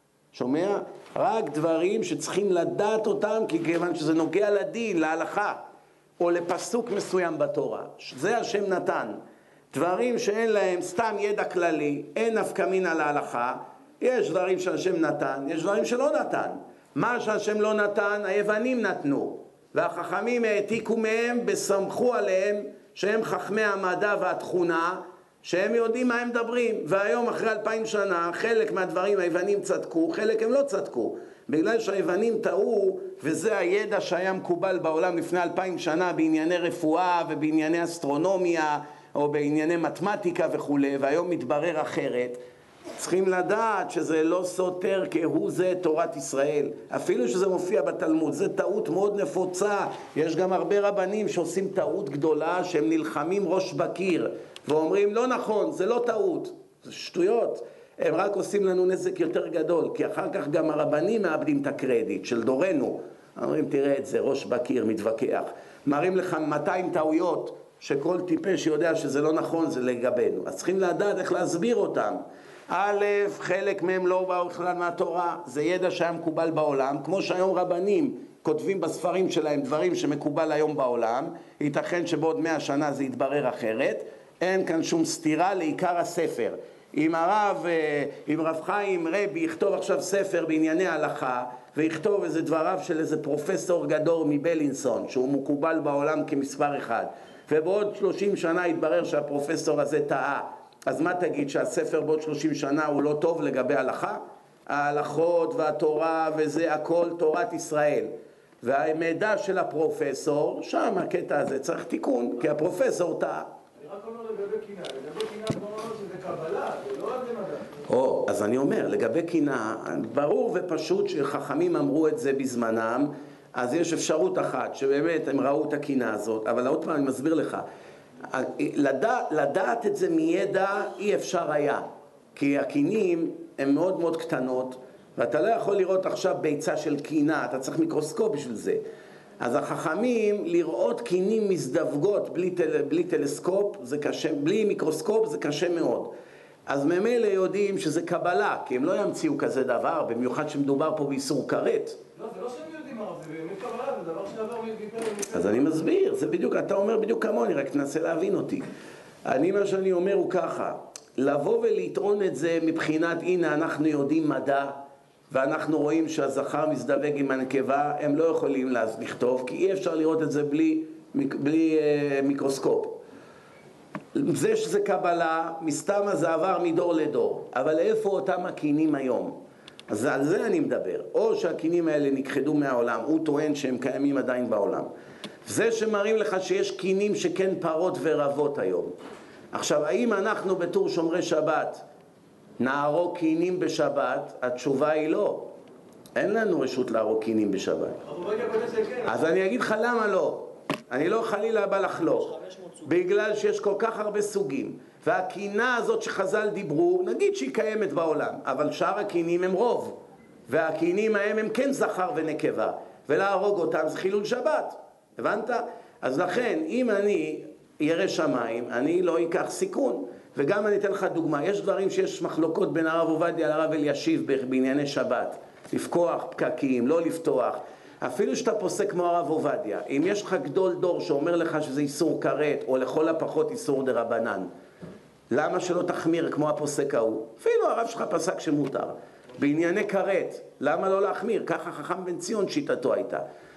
שומע? רק דברים שצריכים לדעת אותם, כי כיוון שזה נוגע לדין, להלכה, או לפסוק מסוים בתורה. זה השם נתן. דברים שאין להם סתם ידע כללי, אין נפקא מינה להלכה, יש דברים שהשם נתן, יש דברים שלא נתן. מה שהשם לא נתן, היוונים נתנו, והחכמים העתיקו מהם, בסמכו עליהם, שהם חכמי המדע והתכונה, שהם יודעים מה הם מדברים. והיום אחרי אלפיים שנה, חלק מהדברים היוונים צדקו, חלק הם לא צדקו. בגלל שהיוונים טעו, וזה הידע שהיה מקובל בעולם לפני אלפיים שנה, בענייני רפואה ובענייני אסטרונומיה, או בענייני מתמטיקה וכו', והיום מתברר אחרת. צריכים לדעת שזה לא סותר כהוא זה תורת ישראל, אפילו שזה מופיע בתלמוד. זה טעות מאוד נפוצה. יש גם הרבה רבנים שעושים טעות גדולה, שהם נלחמים ראש בקיר ואומרים לא נכון, זה לא טעות, זה שטויות. הם רק עושים לנו נזק יותר גדול, כי אחר כך גם הרבנים מאבדים את הקרדיט של דורנו. אומרים, תראה את זה, ראש בקיר מתווכח, מראים לך מאתיים טעויות שכל טיפש יודע שזה לא נכון, זה לגבינו. אז צריכים לדעת איך להסביר אותם. א', חלק מהם לא באו בכלל מהתורה, זה ידע שהיה מקובל בעולם, כמו שהיום רבנים כותבים בספרים שלהם דברים שמקובל היום בעולם, ייתכן שבעוד מאה שנה זה יתברר אחרת. אין כאן שום סתירה לעיקר הספר. אם הרב, אם רב חיים רבי יכתוב עכשיו ספר בענייני הלכה, ויכתוב איזה דבריו של איזה פרופסור גדול מבלינסון, שהוא מקובל בעולם כמספר אחד, ובעוד שלושים שנה יתברר שהפרופסור הזה טעה, אז מה תגיד, שהספר בעוד שלושים שנה הוא לא טוב לגבי הלכה? ההלכות והתורה וזה הכל תורת ישראל. והמידע של הפרופסור, שם הקטע הזה צריך תיקון, כי הפרופסור טעה. אני רק אומר לגבי קינה, לגבי קינה כמו אומר שזה קבלה, זה לא רק זה מדע. או, אז אני אומר, לגבי קינה, ברור ופשוט שחכמים אמרו את זה בזמנם, אז יש אפשרות אחת, שבאמת הם ראו את הקינה הזאת, אבל עוד פעם אני מסביר לך, לדע, לדעת את זה מידע אי אפשר היה, כי הקינים הם מאוד מאוד קטנות, ואתה לא יכול לראות עכשיו ביצה של קינה, אתה צריך מיקרוסקופ בשביל זה. אז החכמים, לראות קינים מזדווגות בלי, טל, בלי טלסקופ, זה קשה, בלי מיקרוסקופ זה קשה מאוד. אז ממילא יודעים שזה קבלה, כי הם לא ימציאו כזה דבר, במיוחד שמדובר פה באיסור כרת. לא, זה לא שהם יודעים הרב, זה באמת קבלה, זה דבר שעבר מגיפר. אז אני מסביר, זה בדיוק, אתה אומר בדיוק כמוני, רק תנסה להבין אותי. אני, מה שאני אומר הוא ככה, לבוא ולטעון את זה מבחינת, הנה אנחנו יודעים מדע, ואנחנו רואים שהזכר מזדווג עם הנקבה, הם לא יכולים לכתוב, כי אי אפשר לראות את זה בלי, בלי אה, מיקרוסקופ. זה שזה קבלה, מסתם זה עבר מדור לדור, אבל איפה אותם הקינים היום? אז על זה אני מדבר. או שהקינים האלה נכחדו מהעולם, הוא טוען שהם קיימים עדיין בעולם. זה שמראים לך שיש קינים שכן פרות ורבות היום. עכשיו, האם אנחנו בתור שומרי שבת נערוק קינים בשבת? התשובה היא לא. אין לנו רשות לערוק קינים בשבת. אז אני אגיד לך למה לא. אני לא חלילה בא לחלוק. בגלל שיש כל כך הרבה סוגים. והקינה הזאת שחז"ל דיברו, נגיד שהיא קיימת בעולם, אבל שאר הקינים הם רוב. והקינים ההם הם כן זכר ונקבה. ולהרוג אותם זה חילול שבת. הבנת? אז לכן, אם אני ירא שמיים, אני לא אקח סיכון. וגם אני אתן לך דוגמה, יש דברים שיש מחלוקות בין הרב עובדיה לרב אלישיב בענייני שבת. לפקוח פקקים, לא לפתוח. אפילו שאתה פוסק כמו הרב עובדיה, אם יש לך גדול דור שאומר לך שזה איסור כרת, או לכל הפחות איסור דרבנן, למה שלא תחמיר כמו הפוסק ההוא? אפילו הרב שלך פסק שמותר. בענייני כרת, למה לא להחמיר? ככה חכם בן ציון שיטתו הייתה.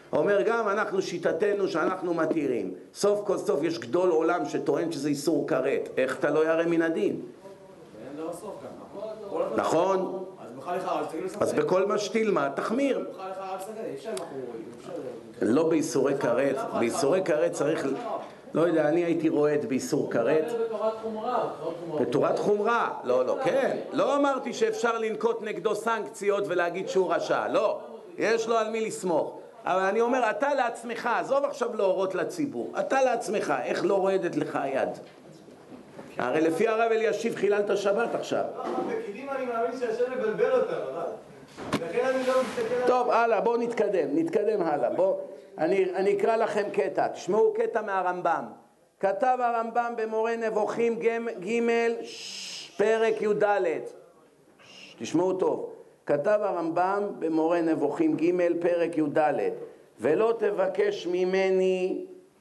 אומר גם אנחנו שיטתנו שאנחנו מתירים. סוף כל סוף יש גדול עולם שטוען שזה איסור כרת. איך אתה לא ירא מן הדין? אין לו סוף ככה. נכון? אז בכלל לך, אז תגיד לספר. אז בכל מה שתלמד תחמיר. בכלל לך, אל תסתכל, אפשר אנחנו רואים. לא באיסורי כרת. באיסורי כרת צריך... לא יודע, אני הייתי רועד באיסור כרת. בתורת חומרה. בתורת חומרה. לא, לא, כן. לא אמרתי שאפשר לנקוט נגדו סנקציות ולהגיד שהוא רשע. לא. יש לו על מי לסמוך. אבל אני אומר, אתה לעצמך, עזוב עכשיו להורות לציבור. אתה לעצמך, איך לא רועדת לך היד? הרי לפי הרב אלישיב חיללת שבת עכשיו. בקידים אני מאמין שהשם מבלבל אותם, הרב. לכן אני לא מסתכל... טוב, הלאה, בואו נתקדם, נתקדם הלאה. בואו, אני, אני אקרא לכם קטע. תשמעו קטע מהרמב"ם. כתב הרמב"ם במורה נבוכים ג' פרק י"ד. תשמעו טוב. כתב הרמב"ם במורה נבוכים ג' פרק י"ד. ולא תבקש ממני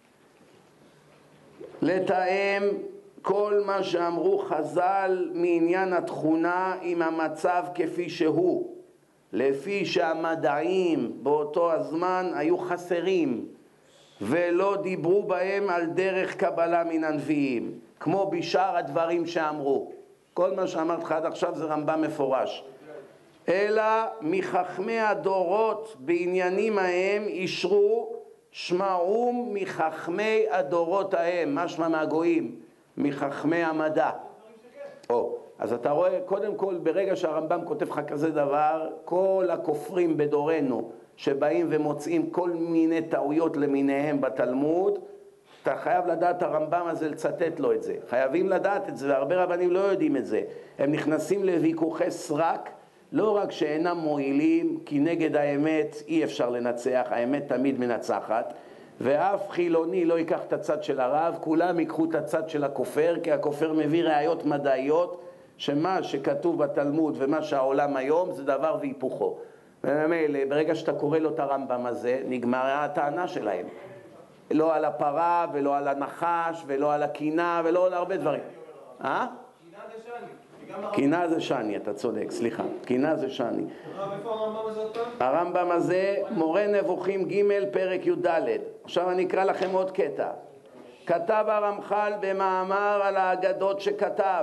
לתאם כל מה שאמרו חז"ל מעניין התכונה עם המצב כפי שהוא, לפי שהמדעים באותו הזמן היו חסרים ולא דיברו בהם על דרך קבלה מן הנביאים, כמו בשאר הדברים שאמרו. כל מה שאמרת לך עד עכשיו זה רמב"ם מפורש. אלא מחכמי הדורות בעניינים ההם אישרו, שמעום מחכמי הדורות ההם, משמע מהגויים, מחכמי המדע. או, אז אתה רואה, קודם כל, ברגע שהרמב"ם כותב לך כזה דבר, כל הכופרים בדורנו שבאים ומוצאים כל מיני טעויות למיניהם בתלמוד, אתה חייב לדעת הרמב"ם הזה, לצטט לו את זה. חייבים לדעת את זה, והרבה רבנים לא יודעים את זה. הם נכנסים לוויכוחי סרק, לא רק שאינם מועילים, כי נגד האמת אי אפשר לנצח, האמת תמיד מנצחת, ואף חילוני לא ייקח את הצד של הרב, כולם ייקחו את הצד של הכופר, כי הכופר מביא ראיות מדעיות, שמה שכתוב בתלמוד ומה שהעולם היום זה דבר והיפוכו. וממילא, ברגע שאתה קורא לו את הרמב"ם הזה, נגמרה הטענה שלהם. לא על הפרה ולא על הנחש ולא על הקינה ולא על הרבה דברים. אה? קינה זה שני, אתה צודק, סליחה. קינה זה שני. איפה הרמב"ם הזה עוד פעם? הרמב"ם הזה, מורה נבוכים ג' פרק י"ד. עכשיו אני אקרא לכם עוד קטע. כתב הרמח"ל במאמר על האגדות שכתב.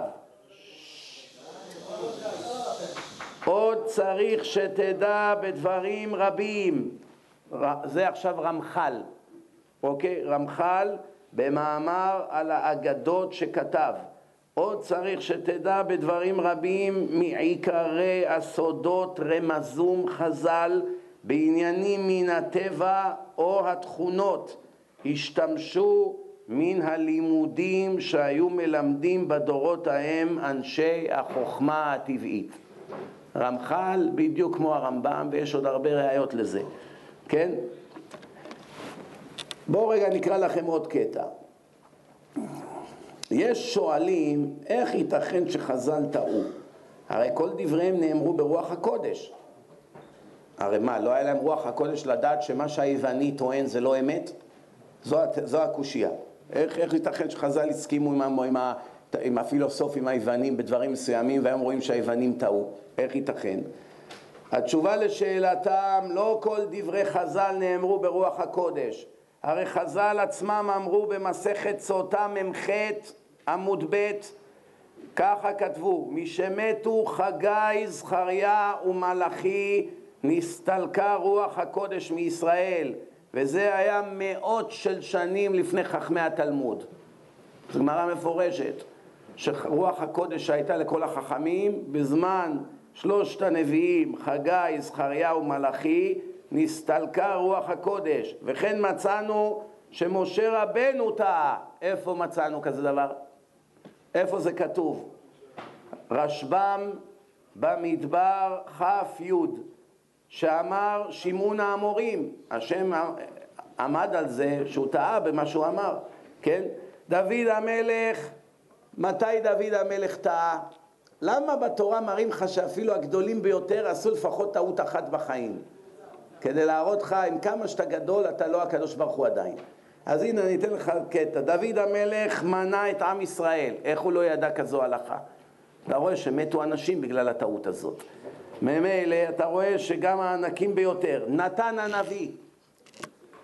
עוד צריך שתדע בדברים רבים. זה עכשיו רמח"ל. אוקיי? רמח"ל במאמר על האגדות שכתב. עוד צריך שתדע בדברים רבים מעיקרי הסודות רמזום חז"ל בעניינים מן הטבע או התכונות השתמשו מן הלימודים שהיו מלמדים בדורות ההם אנשי החוכמה הטבעית. רמח"ל בדיוק כמו הרמב"ם, ויש עוד הרבה ראיות לזה, כן? בואו רגע נקרא לכם עוד קטע. יש שואלים איך ייתכן שחז"ל טעו. הרי כל דבריהם נאמרו ברוח הקודש. הרי מה, לא היה להם רוח הקודש לדעת שמה שהיווני טוען זה לא אמת? זו, זו הקושיה. איך, איך ייתכן שחז"ל הסכימו עם, עם, עם, עם הפילוסופים היוונים בדברים מסוימים והם רואים שהיוונים טעו? איך ייתכן? התשובה לשאלתם, לא כל דברי חז"ל נאמרו ברוח הקודש. הרי חז"ל עצמם אמרו במסכת סוטה ממ"ח עמוד ב', ככה כתבו: משמתו חגי, זכריה ומלאכי נסתלקה רוח הקודש מישראל, וזה היה מאות של שנים לפני חכמי התלמוד. זו גמרא מפורשת שרוח הקודש שהייתה לכל החכמים בזמן שלושת הנביאים חגי, זכריה ומלאכי נסתלקה רוח הקודש. וכן מצאנו שמשה רבנו טעה. איפה מצאנו כזה דבר? איפה זה כתוב? רשב"ם במדבר כף י' שאמר שמעון האמורים. השם עמד על זה שהוא טעה במה שהוא אמר, כן? דוד המלך, מתי דוד המלך טעה? למה בתורה מראים לך שאפילו הגדולים ביותר עשו לפחות טעות אחת בחיים? כדי להראות לך עם כמה שאתה גדול אתה לא הקדוש ברוך הוא עדיין. אז הנה אני אתן לך קטע. דוד המלך מנע את עם ישראל. איך הוא לא ידע כזו הלכה? אתה רואה שמתו אנשים בגלל הטעות הזאת. ממילא אתה רואה שגם הענקים ביותר, נתן הנביא,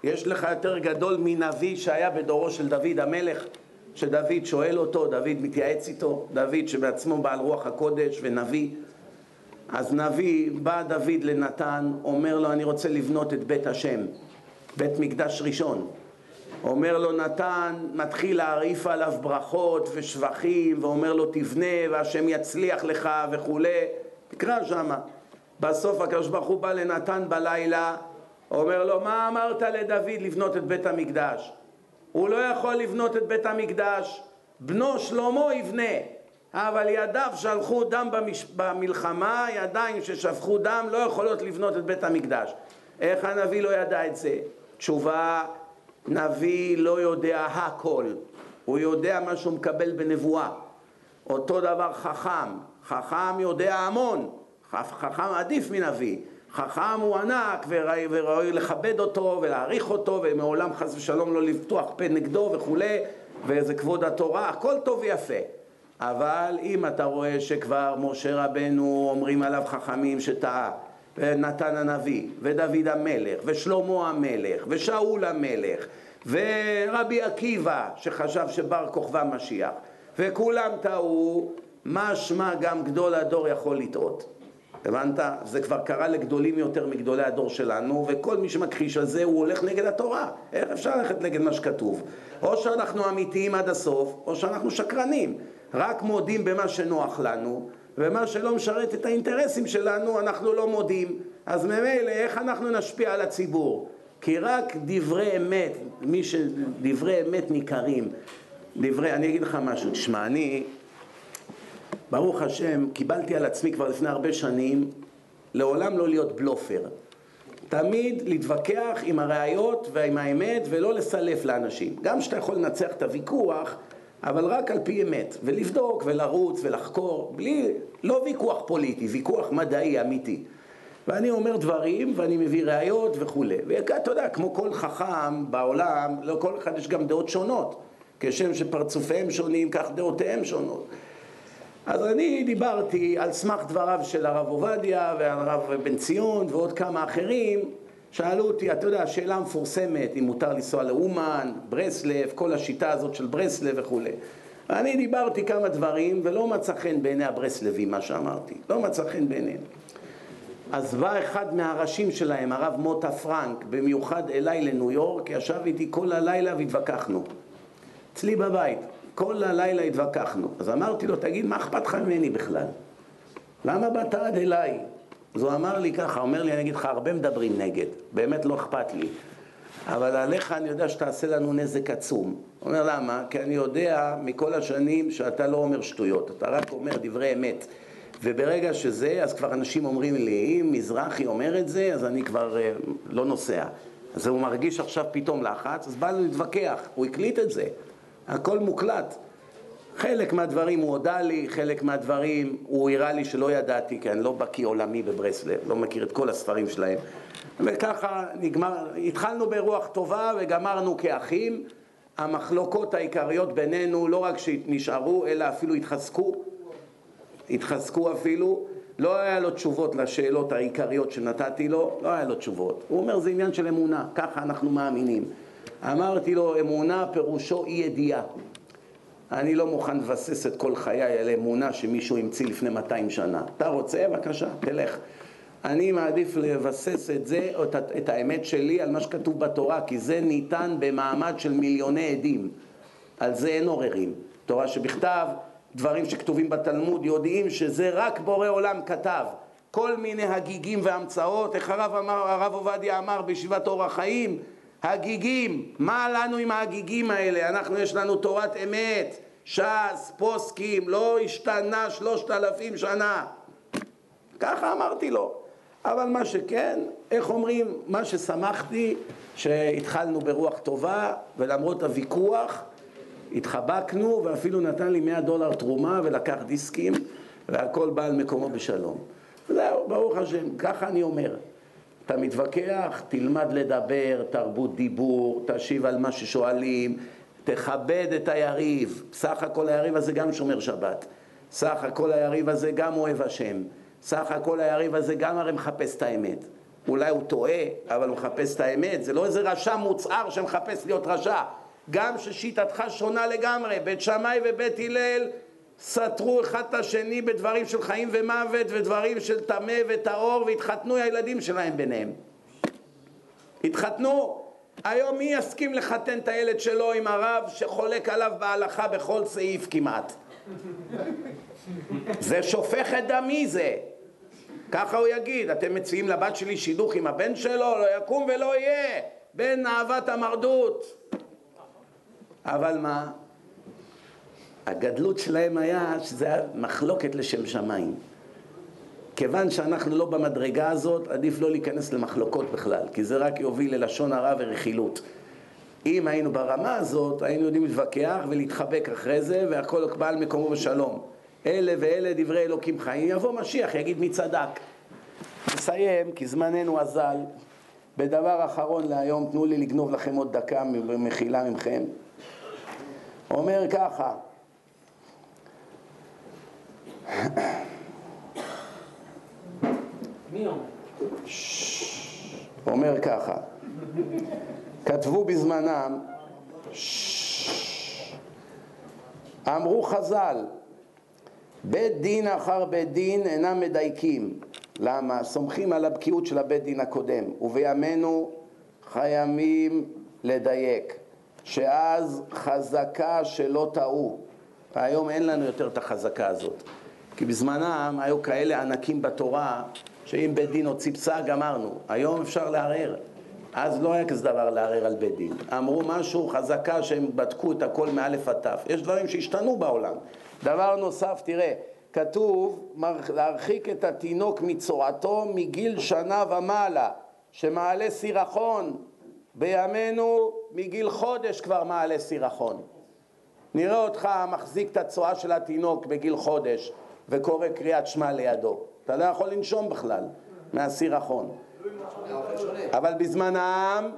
יש לך יותר גדול מנביא שהיה בדורו של דוד המלך, שדוד שואל אותו, דוד מתייעץ איתו, דוד שבעצמו בעל רוח הקודש ונביא. אז נביא, בא דוד לנתן, אומר לו, אני רוצה לבנות את בית השם, בית מקדש ראשון. אומר לו נתן, מתחיל להרעיף עליו ברכות ושבחים, ואומר לו תבנה והשם יצליח לך וכו'. תקרא שמה. בסוף הקדוש ברוך הוא בא לנתן בלילה, אומר לו, מה אמרת לדוד לבנות את בית המקדש? הוא לא יכול לבנות את בית המקדש, בנו שלמה יבנה, אבל ידיו שלחו דם במש... במלחמה, ידיים ששפכו דם לא יכולות לבנות את בית המקדש. איך הנביא לא ידע את זה? תשובה, נביא לא יודע הכל, הוא יודע מה שהוא מקבל בנבואה. אותו דבר חכם, חכם יודע המון, חכם עדיף מנביא. חכם הוא ענק וראוי לכבד אותו ולהעריך אותו, ומעולם חס ושלום לא לפתוח פה נגדו וכו', וזה כבוד התורה, הכל טוב ויפה. אבל אם אתה רואה שכבר משה רבנו אומרים עליו חכמים שטעה, ונתן הנביא ודוד המלך ושלמה המלך ושאול המלך ורבי עקיבא שחשב שבר כוכבא משיח, וכולם טעו, משמע גם גדול הדור יכול לטעות. הבנת? זה כבר קרה לגדולים יותר מגדולי הדור שלנו, וכל מי שמכחיש על זה הוא הולך נגד התורה. איך אפשר ללכת נגד מה שכתוב? או שאנחנו אמיתיים עד הסוף, או שאנחנו שקרנים. רק מודים במה שנוח לנו, ומה שלא משרת את האינטרסים שלנו אנחנו לא מודים. אז ממילא איך אנחנו נשפיע על הציבור? כי רק דברי אמת, מי שדברי אמת ניכרים, דברי, אני אגיד לך משהו, תשמע, אני ברוך השם קיבלתי על עצמי כבר לפני הרבה שנים לעולם לא להיות בלופר, תמיד להתווכח עם הראיות ועם האמת ולא לסלף לאנשים. גם שאתה יכול לנצח את הוויכוח, אבל רק על פי אמת, ולבדוק ולרוץ ולחקור, בלי, לא ויכוח פוליטי, ויכוח מדעי אמיתי. ואני אומר דברים ואני מביא ראיות וכו'. ואתה יודע, כמו כל חכם בעולם, לא כל אחד יש גם דעות שונות, כשם שפרצופיהם שונים כך דעותיהם שונות. אז אני דיברתי על סמך דבריו של הרב עובדיה והרב בן ציון ועוד כמה אחרים. שאלו אותי, אתה יודע, השאלה המפורסמת, אם מותר לנסוע לאומן, ברסלב, כל השיטה הזאת של ברסלב וכו'. ואני דיברתי כמה דברים ולא מצא חן בעיני הברסלבים מה שאמרתי, לא מצא חן בעיניהם. אז בא אחד מהראשים שלהם, הרב מוטה פרנק, במיוחד אליי לניו יורק, ישב איתי כל הלילה והתווכחנו. אצלי בבית. כל הלילה התווכחנו. אז אמרתי לו, תגיד, מה אכפת לך ממני בכלל? למה באת עד אליי? אז הוא אמר לי ככה, אומר לי, אני אגיד לך, הרבה מדברים נגד, באמת לא אכפת לי. אבל עליך אני יודע שתעשה לנו נזק עצום. הוא אומר, למה? כי אני יודע מכל השנים שאתה לא אומר שטויות, אתה רק אומר דברי אמת. וברגע שזה, אז כבר אנשים אומרים לי, אם מזרחי אומר את זה, אז אני כבר uh, לא נוסע. אז הוא מרגיש עכשיו פתאום לחץ, אז בא לו להתווכח, הוא הקליט את זה. הכל מוקלט. חלק מהדברים הוא הודע לי, חלק מהדברים הוא הראה לי שלא ידעתי, כי אני לא בקיא עולמי בברסלב, לא מכיר את כל הספרים שלהם. וככה נגמר, התחלנו ברוח טובה וגמרנו כאחים. המחלוקות העיקריות בינינו לא רק שנשארו, אלא אפילו התחזקו. התחזקו אפילו. לא היה לו תשובות לשאלות העיקריות שנתתי לו, לא היה לו תשובות. הוא אומר, זה עניין של אמונה, ככה אנחנו מאמינים. אמרתי לו, אמונה פירושו אי ידיעה. אני לא מוכן לבסס את כל חיי על אמונה שמישהו המציא לפני מאתיים שנה. אתה רוצה? בבקשה, תלך. אני מעדיף לבסס את זה, את, את האמת שלי, על מה שכתוב בתורה, כי זה ניתן במעמד של מיליוני עדים. על זה אין עוררים. תורה שבכתב, דברים שכתובים בתלמוד, יודעים שזה רק בורא עולם כתב. כל מיני הגיגים והמצאות, איך הרב, אמר, הרב עובדיה אמר בישיבת אור החיים, הגיגים, מה לנו עם ההגיגים האלה? אנחנו יש לנו תורת אמת, ש"ס, פוסקים, לא השתנה שלושת אלפים שנה. ככה אמרתי לו. אבל מה שכן, איך אומרים, מה ששמחתי, שהתחלנו ברוח טובה, ולמרות הוויכוח, התחבקנו, ואפילו נתן לי מאה דולר תרומה, ולקח דיסקים, והכל בא על מקומו בשלום. זהו, ברוך השם, ככה אני אומר. אתה מתווכח, תלמד לדבר, תרבות דיבור, תשיב על מה ששואלים, תכבד את היריב. סך הכל היריב הזה גם שומר שבת. סך הכל היריב הזה גם אוהב השם. סך הכל היריב הזה גם הרי מחפש את האמת. אולי הוא טועה, אבל הוא מחפש את האמת. זה לא איזה רשע מוצהר שמחפש להיות רשע. גם ששיטתך שונה לגמרי. בית שמאי ובית הלל סתרו אחד את השני בדברים של חיים ומוות ודברים של טמא וטהור, והתחתנו הילדים שלהם ביניהם. התחתנו. היום מי יסכים לחתן את הילד שלו עם הרב שחולק עליו בהלכה בכל סעיף כמעט? זה שופך את דמי זה. ככה הוא יגיד, אתם מציעים לבת שלי שידוך עם הבן שלו? לא יקום ולא יהיה. בן אהבת המרדות. אבל מה? הגדלות שלהם היה שזה היה מחלוקת לשם שמיים. כיוון שאנחנו לא במדרגה הזאת, עדיף לא להיכנס למחלוקות בכלל, כי זה רק יוביל ללשון הרע ורכילות. אם היינו ברמה הזאת, היינו יודעים להתווכח ולהתחבק אחרי זה, והכל בא על מקומו בשלום. אלה ואלה דברי אלוקים חיים. יבוא משיח, יגיד מי צדק. נסיים, כי זמננו אזל. בדבר אחרון להיום, תנו לי לגנוב לכם עוד דקה במחילה ממכם. אומר ככה, מי אומר? אומר ככה, כתבו בזמנם, אמרו חז"ל, בית דין אחר בית דין אינם מדייקים. למה? סומכים על הבקיאות של הבית דין הקודם, ובימינו חייבים לדייק, שאז חזקה שלא טעו. היום אין לנו יותר את החזקה הזאת, כי בזמנם היו כאלה ענקים בתורה שאם בית דין הוציא פסק גמרנו. היום אפשר לערער, אז לא היה כזה דבר לערער על בית דין. אמרו משהו חזקה שהם בדקו את הכל מאלף עד תף. יש דברים שהשתנו בעולם. דבר נוסף, תראה, כתוב להרחיק את התינוק מצורתו מגיל שנה ומעלה, שמעלה סירחון. בימינו מגיל חודש כבר מעלה סירחון. נראה אותך מחזיק את הצועה של התינוק בגיל חודש וקורא קריאת שמע לידו, אתה לא יכול לנשום בכלל מהסירחון. אבל בזמנם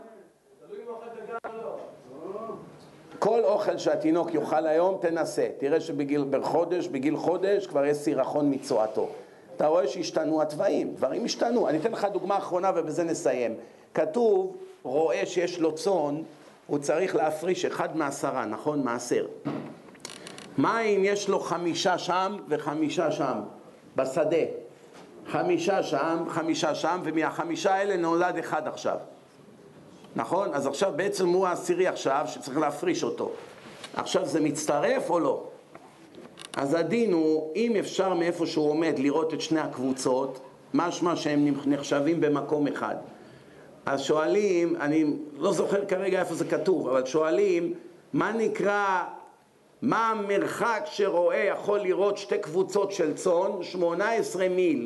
כל אוכל שהתינוק יאכל היום תנסה, תראה שבגיל בחודש, בגיל חודש כבר יש סירחון מצואתו. אתה רואה שהשתנו התוואים, דברים השתנו. אני אתן לך דוגמה אחרונה ובזה נסיים. כתוב, רואה שיש לו צאן, הוא צריך להפריש אחד מעשרה, נכון? מעשר. מה אם יש לו חמישה שם וחמישה שם בשדה? חמישה שם, חמישה שם, ומהחמישה האלה נולד אחד עכשיו. נכון? אז עכשיו בעצם הוא העשירי עכשיו שצריך להפריש אותו. עכשיו זה מצטרף או לא? אז הדין הוא, אם אפשר מאיפה שהוא עומד לראות את שני הקבוצות, משמע שהם נחשבים במקום אחד. אז שואלים, אני לא זוכר כרגע איפה זה כתוב, אבל שואלים, מה נקרא, מה המרחק שרואה יכול לראות שתי קבוצות של צאן? שמונה עשרה מיל.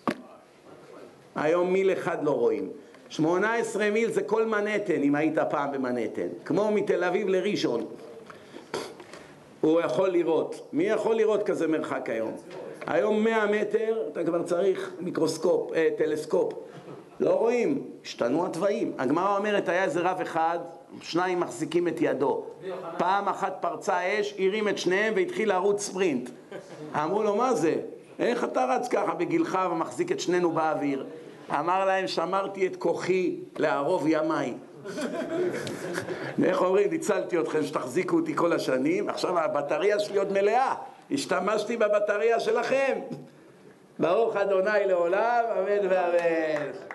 היום מיל אחד לא רואים. שמונה עשרה מיל זה כל מנהטן, אם היית פעם במנהטן. כמו מתל אביב לראשון. הוא יכול לראות. מי יכול לראות כזה מרחק היום? היום מאה מטר, אתה כבר צריך מיקרוסקופ, אה, טלסקופ. לא רואים, השתנו התוואים. הגמרא אומרת, היה איזה רב אחד, שניים מחזיקים את ידו. פעם אחת פרצה אש, הרים את שניהם והתחיל לרוץ ספרינט. אמרו לו, מה זה? איך אתה רץ ככה בגילך ומחזיק את שנינו באוויר? אמר להם, שמרתי את כוחי לערוב ימיי. איך אומרים, ניצלתי אתכם שתחזיקו אותי כל השנים, עכשיו הבטריה שלי עוד מלאה, השתמשתי בבטריה שלכם. ברוך אדוני לעולם, אמן ואמן.